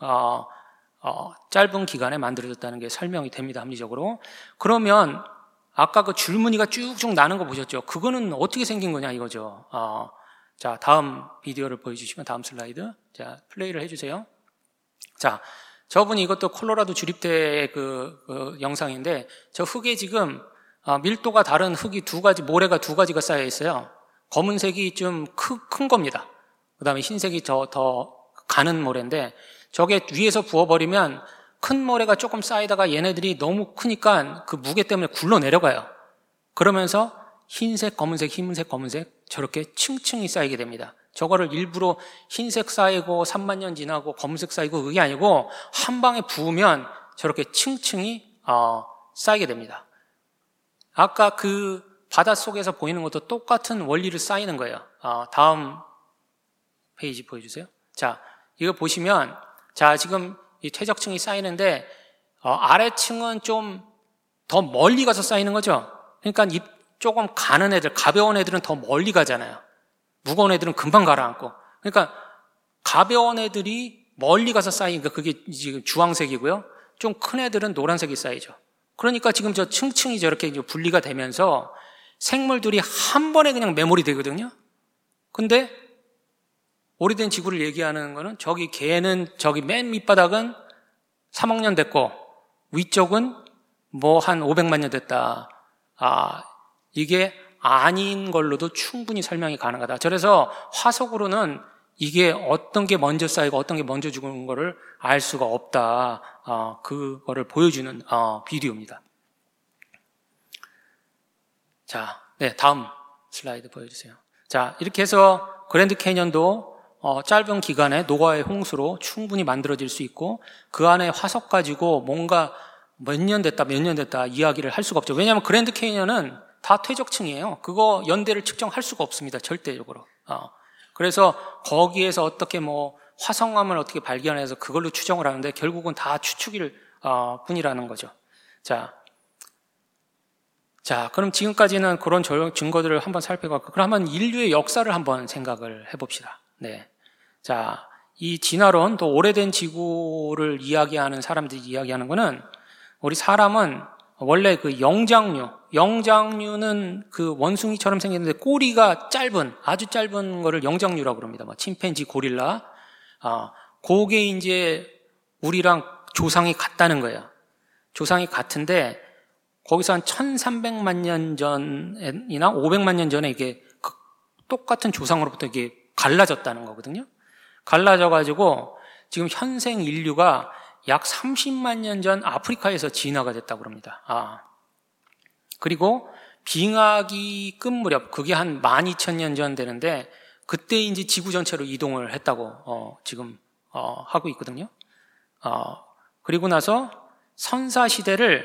짧은 기간에 만들어졌다는 게 설명이 됩니다. 합리적으로. 그러면 아까 그 줄무늬가 쭉쭉 나는 거 보셨죠? 그거는 어떻게 생긴 거냐 이거죠. 자, 다음 비디오를 보여주시면 다음 슬라이드. 자, 플레이를 해주세요. 자, 저분이 이것도 콜로라도 주립대 그 영상인데 저 흙에 지금 밀도가 다른 흙이 모래가 두 가지가 쌓여 있어요. 검은색이 좀 큰 겁니다. 그 다음에 흰색이 더 가는 모래인데 저게 위에서 부어버리면 큰 모래가 조금 쌓이다가 얘네들이 너무 크니까 그 무게 때문에 굴러 내려가요. 그러면서 흰색, 검은색, 흰색, 검은색 저렇게 층층이 쌓이게 됩니다. 저거를 일부러 흰색 쌓이고 3만 년 지나고 검은색 쌓이고 그게 아니고 한 방에 부으면 저렇게 층층이 쌓이게 됩니다. 아까 그 바닷속에서 보이는 것도 똑같은 원리를 쌓이는 거예요. 다음 페이지 보여주세요. 자, 이거 보시면 자, 지금 이 퇴적층이 쌓이는데 아래층은 좀 더 멀리 가서 쌓이는 거죠. 그러니까 조금 가는 애들, 가벼운 애들은 더 멀리 가잖아요. 무거운 애들은 금방 가라앉고. 그러니까 가벼운 애들이 멀리 가서 쌓이니까 그게 지금 주황색이고요. 좀 큰 애들은 노란색이 쌓이죠. 그러니까 지금 저 층층이 저렇게 이제 분리가 되면서 생물들이 한 번에 그냥 메모리 되거든요. 근데 오래된 지구를 얘기하는 거는 걔는 맨 밑바닥은 3억 년 됐고 위쪽은 한 500만 년 됐다. 이게 아닌 걸로도 충분히 설명이 가능하다. 그래서 화석으로는 이게 어떤 게 먼저 쌓이고 어떤 게 먼저 죽은 거를 알 수가 없다. 그거를 보여주는 비디오입니다. 자, 네, 다음 슬라이드 보여주세요. 자, 이렇게 해서 그랜드 캐니언도 짧은 기간에 노아의 홍수로 충분히 만들어질 수 있고 그 안에 화석 가지고 뭔가 몇 년 됐다 이야기를 할 수가 없죠. 왜냐하면 그랜드 캐니언은 다 퇴적층이에요. 그거 연대를 측정할 수가 없습니다. 절대적으로. 그래서 거기에서 어떻게 화성암을 어떻게 발견해서 그걸로 추정을 하는데 결국은 다 추측일 뿐이라는 거죠. 자, 그럼 지금까지는 그런 증거들을 한번 살펴봤고, 그럼 한번 인류의 역사를 한번 생각을 해봅시다. 네. 자, 이 진화론, 또 오래된 지구를 이야기하는 사람들이 이야기하는 거는 우리 사람은 원래 그 영장류는 그 원숭이처럼 생겼는데 꼬리가 짧은, 아주 짧은 거를 영장류라고 그럽니다. 뭐 침팬지, 고릴라. 그게 이제 우리랑 조상이 같다는 거예요. 조상이 같은데 거기서 한 1300만 년 전이나 500만 년 전에 이게 똑같은 조상으로부터 이게 갈라졌다는 거거든요. 갈라져가지고 지금 현생 인류가 약 30만 년 전 아프리카에서 진화가 됐다고 합니다. 그리고 빙하기 끝 무렵, 그게 한 12,000년 전 되는데 그때 이제 지구 전체로 이동을 했다고 지금 하고 있거든요. 그리고 나서 선사 시대를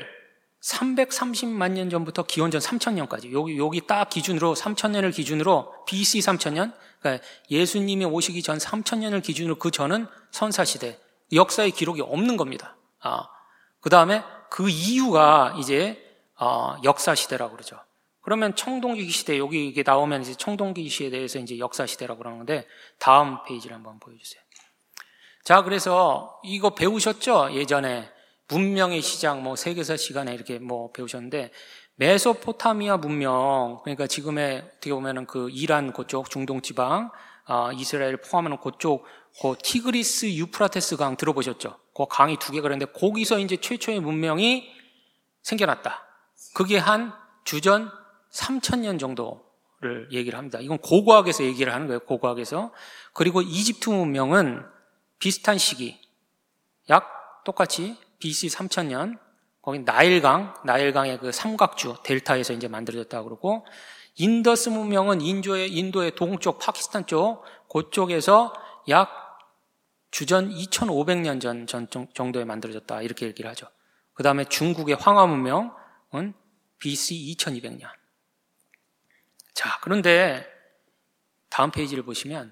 330만 년 전부터 기원전 3000년까지 여기 딱 기준으로 3000년을 기준으로 BC 3000년, 그러니까 예수님이 오시기 전 3000년을 기준으로 그 전은 선사 시대, 역사의 기록이 없는 겁니다. 그 다음에 그 이유가 이제 역사 시대라고 그러죠. 그러면 청동기 시대, 여기 이게 나오면 이제 청동기 시대에 대해서 이제 역사 시대라고 그러는 건데, 다음 페이지를 한번 보여주세요. 자, 그래서 이거 배우셨죠? 예전에 문명의 시작, 뭐 세계사 시간에 이렇게 뭐 배우셨는데, 메소포타미아 문명, 그러니까 지금의 어떻게 보면은 그 이란 그쪽 중동 지방, 이스라엘 포함하는 그쪽 그 티그리스 유프라테스 강 들어보셨죠? 그 강이 두 개가 그런데 거기서 이제 최초의 문명이 생겨났다. 그게 한 주전 3000년 정도를 얘기를 합니다. 이건 고고학에서 얘기를 하는 거예요. 고고학에서. 그리고 이집트 문명은 비슷한 시기, 약 똑같이 BC 3000년, 거기 나일강의 그 삼각주 델타에서 이제 만들어졌다고 그러고, 인더스 문명은 인도의 동쪽 파키스탄 쪽 그쪽에서 약 주전 2500년 전 정도에 만들어졌다, 이렇게 얘기를 하죠. 그 다음에 중국의 황하 문명은 BC 2200년. 자, 그런데 다음 페이지를 보시면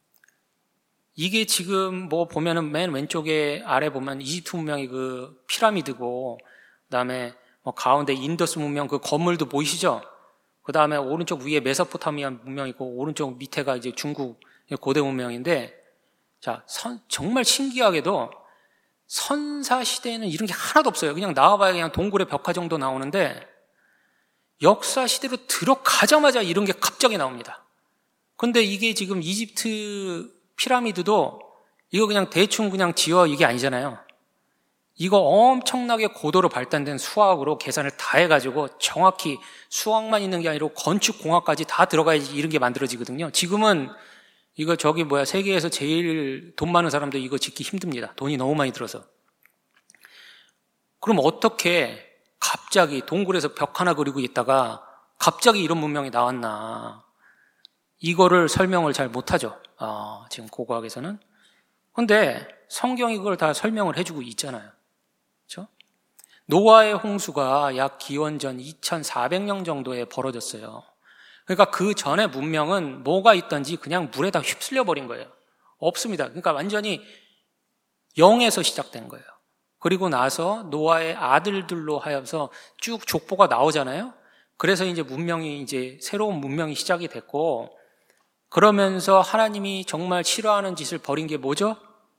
이게 지금 뭐 보면은 맨 왼쪽에 아래 보면 이집트 문명이 그 피라미드고, 그 다음에 뭐 가운데 인더스 문명 그 건물도 보이시죠? 그 다음에 오른쪽 위에 메소포타미아 문명이고, 오른쪽 밑에가 이제 중국 고대 문명인데, 자, 정말 신기하게도 선사 시대에는 이런 게 하나도 없어요. 그냥 나와봐야 그냥 동굴의 벽화 정도 나오는데, 역사 시대로 들어가자마자 이런 게 갑자기 나옵니다. 근데 이게 지금 이집트 피라미드도 이거 그냥 대충 그냥 지어 이게 아니잖아요. 이거 엄청나게 고도로 발달된 수학으로 계산을 다 해가지고 정확히 수학만 있는 게 아니라 건축공학까지 다 들어가야지 이런 게 만들어지거든요. 지금은 이거 세계에서 제일 돈 많은 사람들 이거 짓기 힘듭니다. 돈이 너무 많이 들어서. 그럼 어떻게 갑자기 동굴에서 벽 하나 그리고 있다가 갑자기 이런 문명이 나왔나? 이거를 설명을 잘 못하죠. 지금 고고학에서는. 근데 성경이 그걸 다 설명을 해주고 있잖아요. 그렇죠? 노아의 홍수가 약 기원전 2400년 정도에 벌어졌어요. 그러니까 그 전에 문명은 뭐가 있던지 그냥 물에다 휩쓸려 버린 거예요. 없습니다. 그러니까 완전히 0에서 시작된 거예요. 그리고 나서 노아의 아들들로 하여서 쭉 족보가 나오잖아요. 그래서 이제 새로운 문명이 시작이 됐고, 그러면서 하나님이 정말 싫어하는 짓을 벌인 게 뭐죠?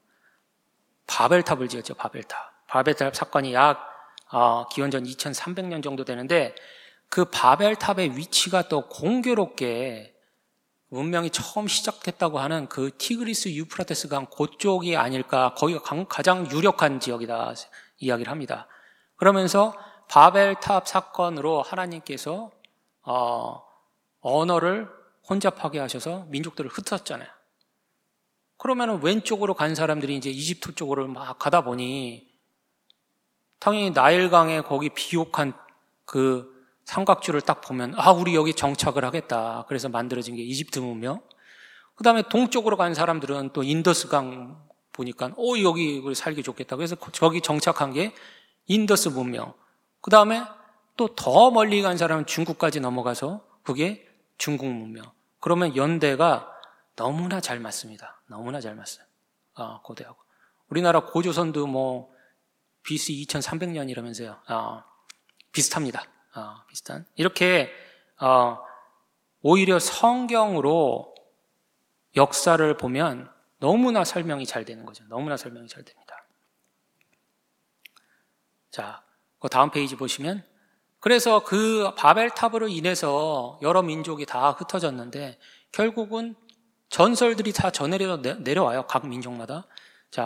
바벨탑을 지었죠. 바벨탑 사건이 약 기원전 2300년 정도 되는데, 그 바벨탑의 위치가 또 공교롭게 문명이 처음 시작됐다고 하는 그 티그리스 유프라테스 강 그쪽이 아닐까, 거기가 가장 유력한 지역이다 이야기를 합니다. 그러면서 바벨탑 사건으로 하나님께서 언어를 혼잡하게 하셔서 민족들을 흩었잖아요. 그러면 왼쪽으로 간 사람들이 이제 이집트 쪽으로 막 가다 보니 당연히 나일강에 거기 비옥한 그 삼각주를 딱 보면 우리 여기 정착을 하겠다. 그래서 만들어진 게 이집트 문명. 그 다음에 동쪽으로 간 사람들은 또 인더스강 보니까 여기 살기 좋겠다. 그래서 저기 정착한 게 인더스 문명. 그 다음에 또 더 멀리 간 사람은 중국까지 넘어가서 그게 중국 문명. 그러면 연대가 너무나 잘 맞습니다. 너무나 잘 맞어요. 고대하고. 우리나라 고조선도 뭐 BC 2300년이라면서요. 비슷합니다. 비슷한. 이렇게 오히려 성경으로 역사를 보면 너무나 설명이 잘 되는 거죠. 너무나 설명이 잘 됩니다. 자, 그 다음 페이지 보시면, 그래서 그 바벨탑으로 인해서 여러 민족이 다 흩어졌는데 결국은 전설들이 다 내려와요. 각 민족마다. 자,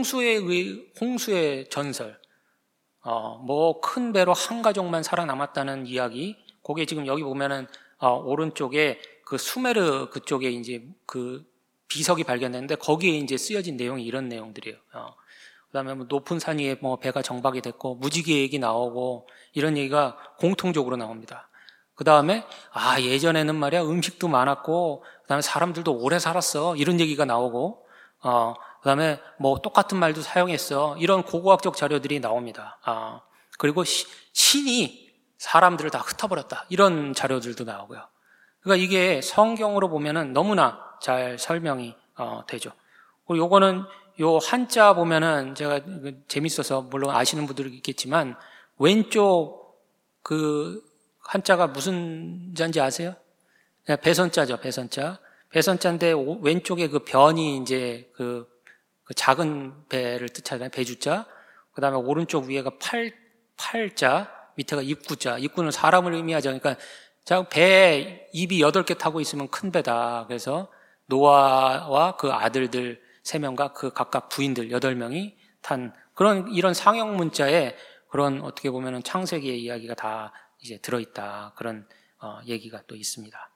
홍수의 전설. 뭐 큰 배로 한 가족만 살아남았다는 이야기. 그게 지금 여기 보면은 오른쪽에 그 수메르 그쪽에 이제 그 비석이 발견됐는데 거기에 이제 쓰여진 내용이 이런 내용들이에요. 그다음에 뭐 높은 산 위에 뭐 배가 정박이 됐고 무지개 얘기 나오고 이런 얘기가 공통적으로 나옵니다. 그다음에 예전에는 말이야 음식도 많았고 그다음에 사람들도 오래 살았어 이런 얘기가 나오고 그다음에 뭐 똑같은 말도 사용했어 이런 고고학적 자료들이 나옵니다. 그리고 신이 사람들을 다 흩어버렸다 이런 자료들도 나오고요. 그러니까 이게 성경으로 보면은 너무나 잘 설명이 되죠. 그리고 요거는 요 한자 보면은 제가 재밌어서 물론 아시는 분들이 있겠지만 왼쪽 그 한자가 무슨 자인지 아세요? 배선자죠, 배선자. 배선자인데 왼쪽에 그 변이 이제 그 작은 배를 뜻하잖아요, 배주자. 그 다음에 오른쪽 위에가 팔자, 밑에가 입구자. 입구는 사람을 의미하죠. 그러니까 배 입이 8개 타고 있으면 큰 배다. 그래서 노아와 그 아들들 3명과 그 각각 부인들 8명이 탄 이런 상형 문자에 그런 어떻게 보면은 창세기의 이야기가 다 이제 들어있다. 그런 얘기가 또 있습니다.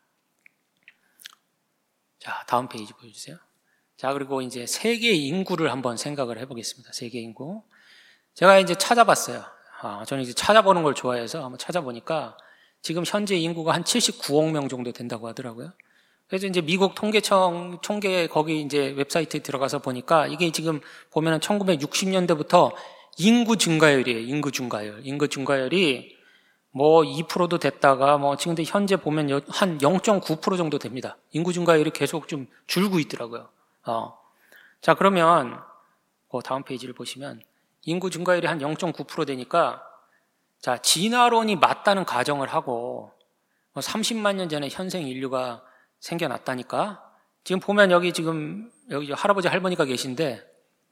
자, 다음 페이지 보여주세요. 자, 그리고 이제 세계 인구를 한번 생각을 해보겠습니다. 세계 인구. 제가 이제 찾아봤어요. 저는 이제 찾아보는 걸 좋아해서 한번 찾아보니까 지금 현재 인구가 한 79억 명 정도 된다고 하더라고요. 그래서 이제 미국 통계청 총계 거기 이제 웹사이트에 들어가서 보니까 이게 지금 보면은 1960년대부터 인구 증가율이에요. 인구 증가율이 뭐 2%도 됐다가 뭐 지금 현재 보면 한 0.9% 정도 됩니다. 인구 증가율이 계속 좀 줄고 있더라고요. 자, 그러면 그 다음 페이지를 보시면 인구 증가율이 한 0.9% 되니까 자, 진화론이 맞다는 가정을 하고 30만 년 전에 현생 인류가 생겨났다니까 지금 보면 여기 할아버지 할머니가 계신데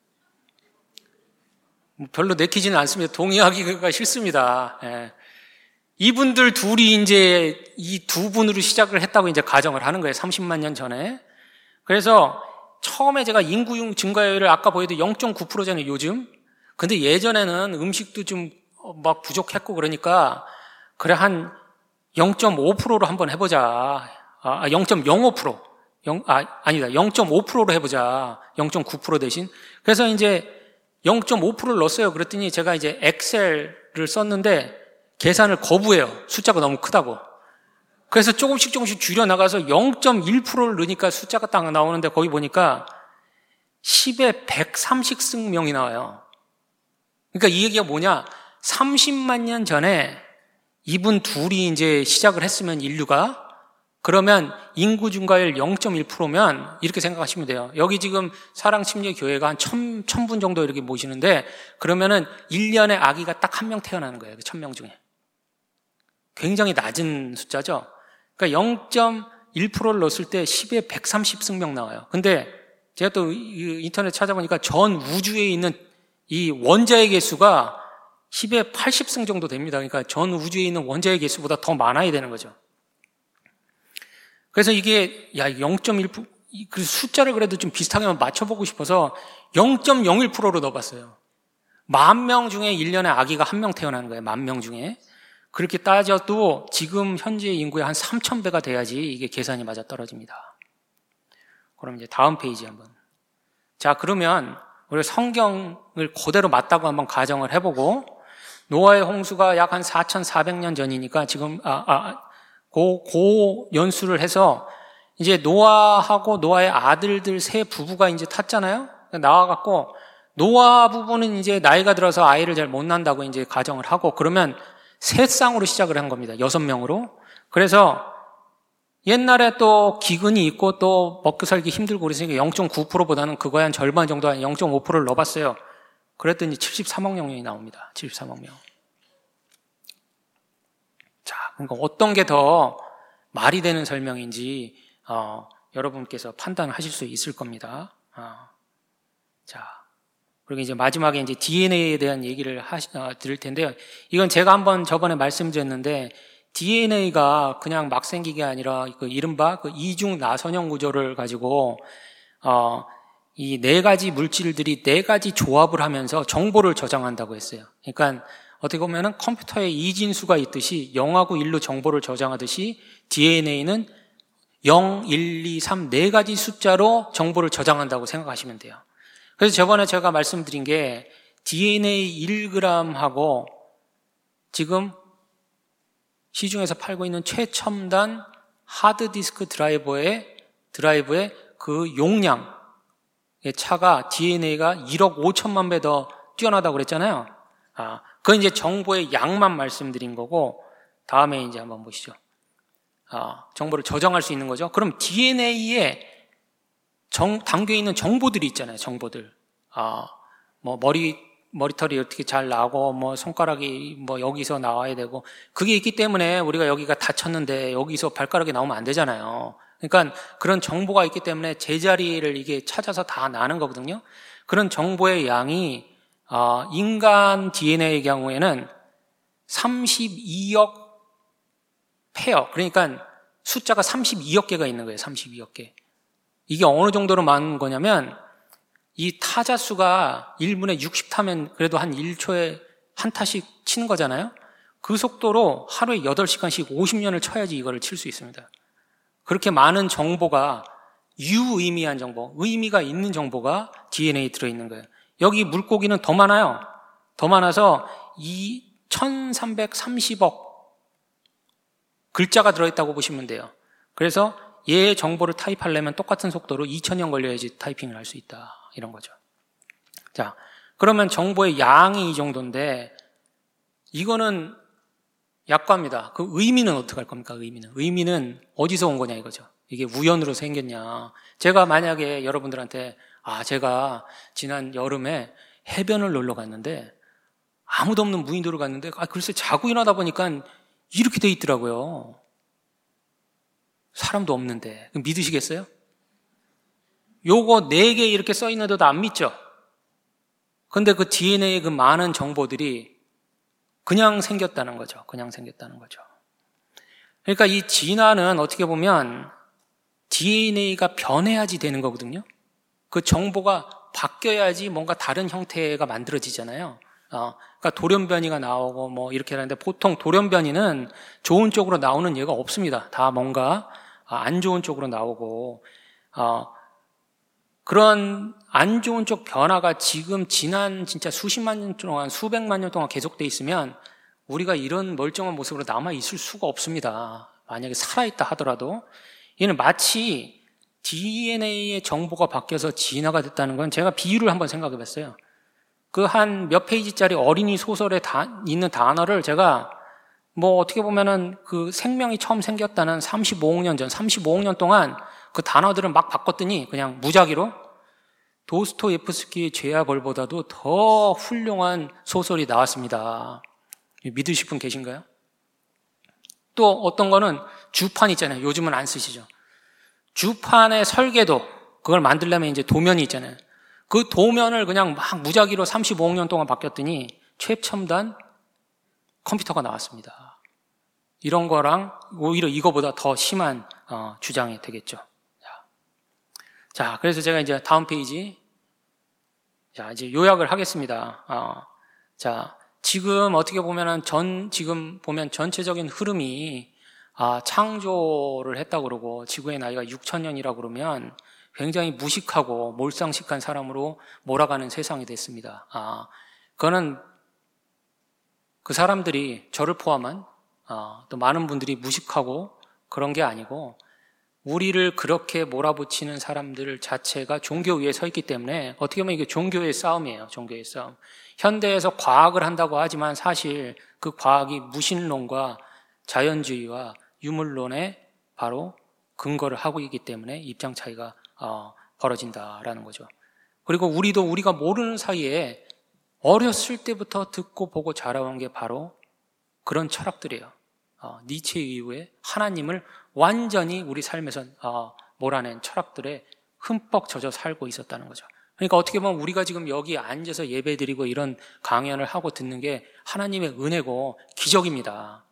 별로 내키지는 않습니다. 동의하기가 싫습니다. 예. 이분들 둘이 이제 이 두 분으로 시작을 했다고 이제 가정을 하는 거예요. 30만 년 전에. 그래서 처음에 제가 인구 증가율을 아까 보여도 0.9%잖아요, 요즘. 근데 예전에는 음식도 좀 막 부족했고 그러니까 그래 한 0.5%로 한번 해보자. 0.05%. 아니다. 0.5%로 해보자. 0.9% 대신. 그래서 이제 0.5%를 넣었어요. 그랬더니 제가 이제 엑셀을 썼는데 계산을 거부해요. 숫자가 너무 크다고. 그래서 조금씩 줄여나가서 0.1%를 넣으니까 숫자가 딱 나오는데 거기 보니까 10에 130승명이 나와요. 그러니까 이 얘기가 뭐냐? 30만 년 전에 이분 둘이 이제 시작을 했으면 인류가 그러면 인구 증가율 0.1%면 이렇게 생각하시면 돼요. 여기 지금 사랑침례교회가 한 1000분 정도 이렇게 모시는데 그러면은 1년에 아기가 딱 1명 태어나는 거예요. 1000명 중에. 굉장히 낮은 숫자죠. 그러니까 0.1%를 넣었을 때 10에 130승명 나와요. 근데 제가 또 인터넷 찾아보니까 전 우주에 있는 이 원자의 개수가 10에 80승 정도 됩니다. 그러니까 전 우주에 있는 원자의 개수보다 더 많아야 되는 거죠. 그래서 이게 0.1% 그 숫자를 그래도 좀 비슷하게 맞춰보고 싶어서 0.01%로 넣어봤어요. 10,000명 중에 1년에 아기가 1명 태어나는 거예요. 10,000명 중에. 그렇게 따져도 지금 현재 인구의 한 3,000배가 돼야지 이게 계산이 맞아 떨어집니다. 그럼 이제 다음 페이지 한번. 자, 그러면 우리 성경을 그대로 맞다고 한번 가정을 해보고 노아의 홍수가 약 한 4,400년 전이니까 지금 고 연수를 해서 이제 노아하고 노아의 아들들 세 부부가 이제 탔잖아요. 나와갖고 노아 부부는 이제 나이가 들어서 아이를 잘 못 낳는다고 이제 가정을 하고 그러면 세 쌍으로 시작을 한 겁니다. 6명으로. 그래서 옛날에 또 기근이 있고 또 먹고 살기 힘들고 그랬으니까 0.9%보다는 그거에 한 절반 정도 한 0.5%를 넣어봤어요. 그랬더니 73억 명이 나옵니다. 73억 명. 자, 그러니까 어떤 게 더 말이 되는 설명인지 여러분께서 판단하실 수 있을 겁니다. 자, 그리고 이제 마지막에 이제 DNA에 대한 얘기를 드릴 텐데요. 이건 제가 한번 저번에 말씀드렸는데, DNA가 그냥 막 생긴 게 아니라 그 이른바 그 이중 나선형 구조를 가지고 이 네 가지 물질들이 네 가지 조합을 하면서 정보를 저장한다고 했어요. 그러니까 어떻게 보면은 컴퓨터에 이진수가 있듯이 0하고 1로 정보를 저장하듯이 DNA는 0, 1, 2, 3 네 가지 숫자로 정보를 저장한다고 생각하시면 돼요. 그래서 저번에 제가 말씀드린 게 DNA 1g하고 지금 시중에서 팔고 있는 최첨단 하드디스크 드라이브의 그 용량의 차가 DNA가 1억 5천만 배 더 뛰어나다고 그랬잖아요. 그건 이제 정보의 양만 말씀드린 거고, 다음에 이제 한번 보시죠. 정보를 저장할 수 있는 거죠. 그럼 DNA에 담겨 있는 정보들이 있잖아요. 정보들. 뭐 머리털이 어떻게 잘 나고, 뭐 손가락이 뭐 여기서 나와야 되고, 그게 있기 때문에 우리가 여기가 다쳤는데 여기서 발가락이 나오면 안 되잖아요. 그러니까 그런 정보가 있기 때문에 제자리를 이게 찾아서 다 나는 거거든요. 그런 정보의 양이 인간 DNA의 경우에는 32억 페어, 그러니까 숫자가 32억 개가 있는 거예요. 32억 개. 이게 어느 정도로 많은 거냐면 이 타자 수가 1분에 60타면 그래도 한 1초에 한 타씩 치는 거잖아요. 그 속도로 하루에 8시간씩 50년을 쳐야지 이거를 칠 수 있습니다. 그렇게 많은 정보가 유의미한 정보, 의미가 있는 정보가 DNA에 들어있는 거예요. 여기 물고기는 더 많아요. 더 많아서 1330억 글자가 들어있다고 보시면 돼요. 그래서 얘 정보를 타입하려면 똑같은 속도로 2000년 걸려야지 타이핑을 할 수 있다. 이런 거죠. 자, 그러면 정보의 양이 이 정도인데 이거는 약과입니다. 그 의미는 어떻게 할 겁니까? 의미는 어디서 온 거냐 이거죠. 이게 우연으로 생겼냐. 제가 만약에 여러분들한테 제가 지난 여름에 해변을 놀러 갔는데 아무도 없는 무인도를 갔는데 글쎄 자고 일어나다 보니까 이렇게 돼 있더라고요. 사람도 없는데. 믿으시겠어요? 요거 4개 이렇게 써 있는데도 안 믿죠? 근데 그 DNA의 그 많은 정보들이 그냥 생겼다는 거죠. 그러니까 이 진화는 어떻게 보면 DNA가 변해야지 되는 거거든요. 그 정보가 바뀌어야지 뭔가 다른 형태가 만들어지잖아요. 그러니까 돌연변이가 나오고 뭐 이렇게 하는데 보통 돌연변이는 좋은 쪽으로 나오는 예가 없습니다. 다 뭔가 안 좋은 쪽으로 나오고 그런 안 좋은 쪽 변화가 지금 지난 진짜 수십만 년 동안 수백만 년 동안 계속돼 있으면 우리가 이런 멀쩡한 모습으로 남아 있을 수가 없습니다. 만약에 살아있다 하더라도 얘는 마치 DNA의 정보가 바뀌어서 진화가 됐다는 건 제가 비유를 한번 생각해 봤어요. 그 한 몇 페이지짜리 어린이 소설에 있는 단어를 제가 뭐 어떻게 보면은 그 생명이 처음 생겼다는 35억 년 전, 35억 년 동안 그 단어들을 막 바꿨더니 그냥 무작위로 도스토예프스키의 죄와 벌보다도 더 훌륭한 소설이 나왔습니다. 믿으실 분 계신가요? 또 어떤 거는 주판 있잖아요. 요즘은 안 쓰시죠. 주판의 설계도, 그걸 만들려면 이제 도면이 있잖아요. 그 도면을 그냥 막 무작위로 35억 년 동안 바뀌었더니 최첨단 컴퓨터가 나왔습니다. 이런 거랑 오히려 이거보다 더 심한 주장이 되겠죠. 자, 그래서 제가 이제 다음 페이지, 자, 이제 요약을 하겠습니다. 자, 지금 어떻게 보면은 지금 보면 전체적인 흐름이 창조를 했다고 그러고 지구의 나이가 6,000년이라고 그러면 굉장히 무식하고 몰상식한 사람으로 몰아가는 세상이 됐습니다. 그거는 그 사람들이 저를 포함한 또 많은 분들이 무식하고 그런 게 아니고 우리를 그렇게 몰아붙이는 사람들 자체가 종교 위에 서 있기 때문에 어떻게 보면 이게 종교의 싸움이에요. 종교의 싸움. 현대에서 과학을 한다고 하지만 사실 그 과학이 무신론과 자연주의와 유물론에 바로 근거를 하고 있기 때문에 입장 차이가 벌어진다라는 거죠. 그리고 우리가 모르는 사이에 어렸을 때부터 듣고 보고 자라온 게 바로 그런 철학들이에요. 니체 이후에 하나님을 완전히 우리 삶에서 몰아낸 철학들의 흠뻑 젖어 살고 있었다는 거죠. 그러니까 어떻게 보면 우리가 지금 여기 앉아서 예배드리고 이런 강연을 하고 듣는 게 하나님의 은혜고 기적입니다.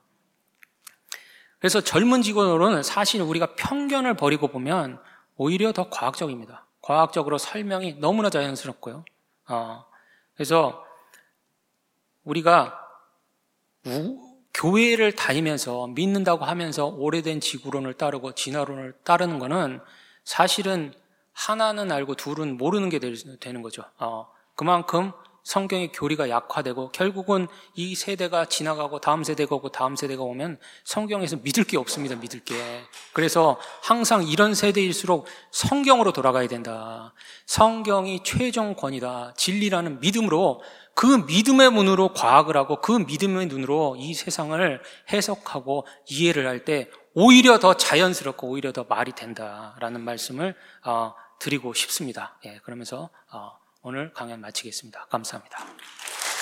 그래서 젊은 직원으로는 사실 우리가 편견을 버리고 보면 오히려 더 과학적입니다. 과학적으로 설명이 너무나 자연스럽고요. 그래서 우리가 교회를 다니면서 믿는다고 하면서 오래된 지구론을 따르고 진화론을 따르는 거는 사실은 하나는 알고 둘은 모르는 게 되는 거죠. 그만큼 성경의 교리가 약화되고 결국은 이 세대가 지나가고 다음 세대가 오고 다음 세대가 오면 성경에서 믿을 게 없습니다. 믿을 게. 그래서 항상 이런 세대일수록 성경으로 돌아가야 된다. 성경이 최종 권위다. 진리라는 믿음으로 그 믿음의 문으로 과학을 하고 그 믿음의 눈으로 이 세상을 해석하고 이해를 할 때 오히려 더 자연스럽고 오히려 더 말이 된다라는 말씀을 드리고 싶습니다. 예, 그러면서 오늘 강연 마치겠습니다. 감사합니다.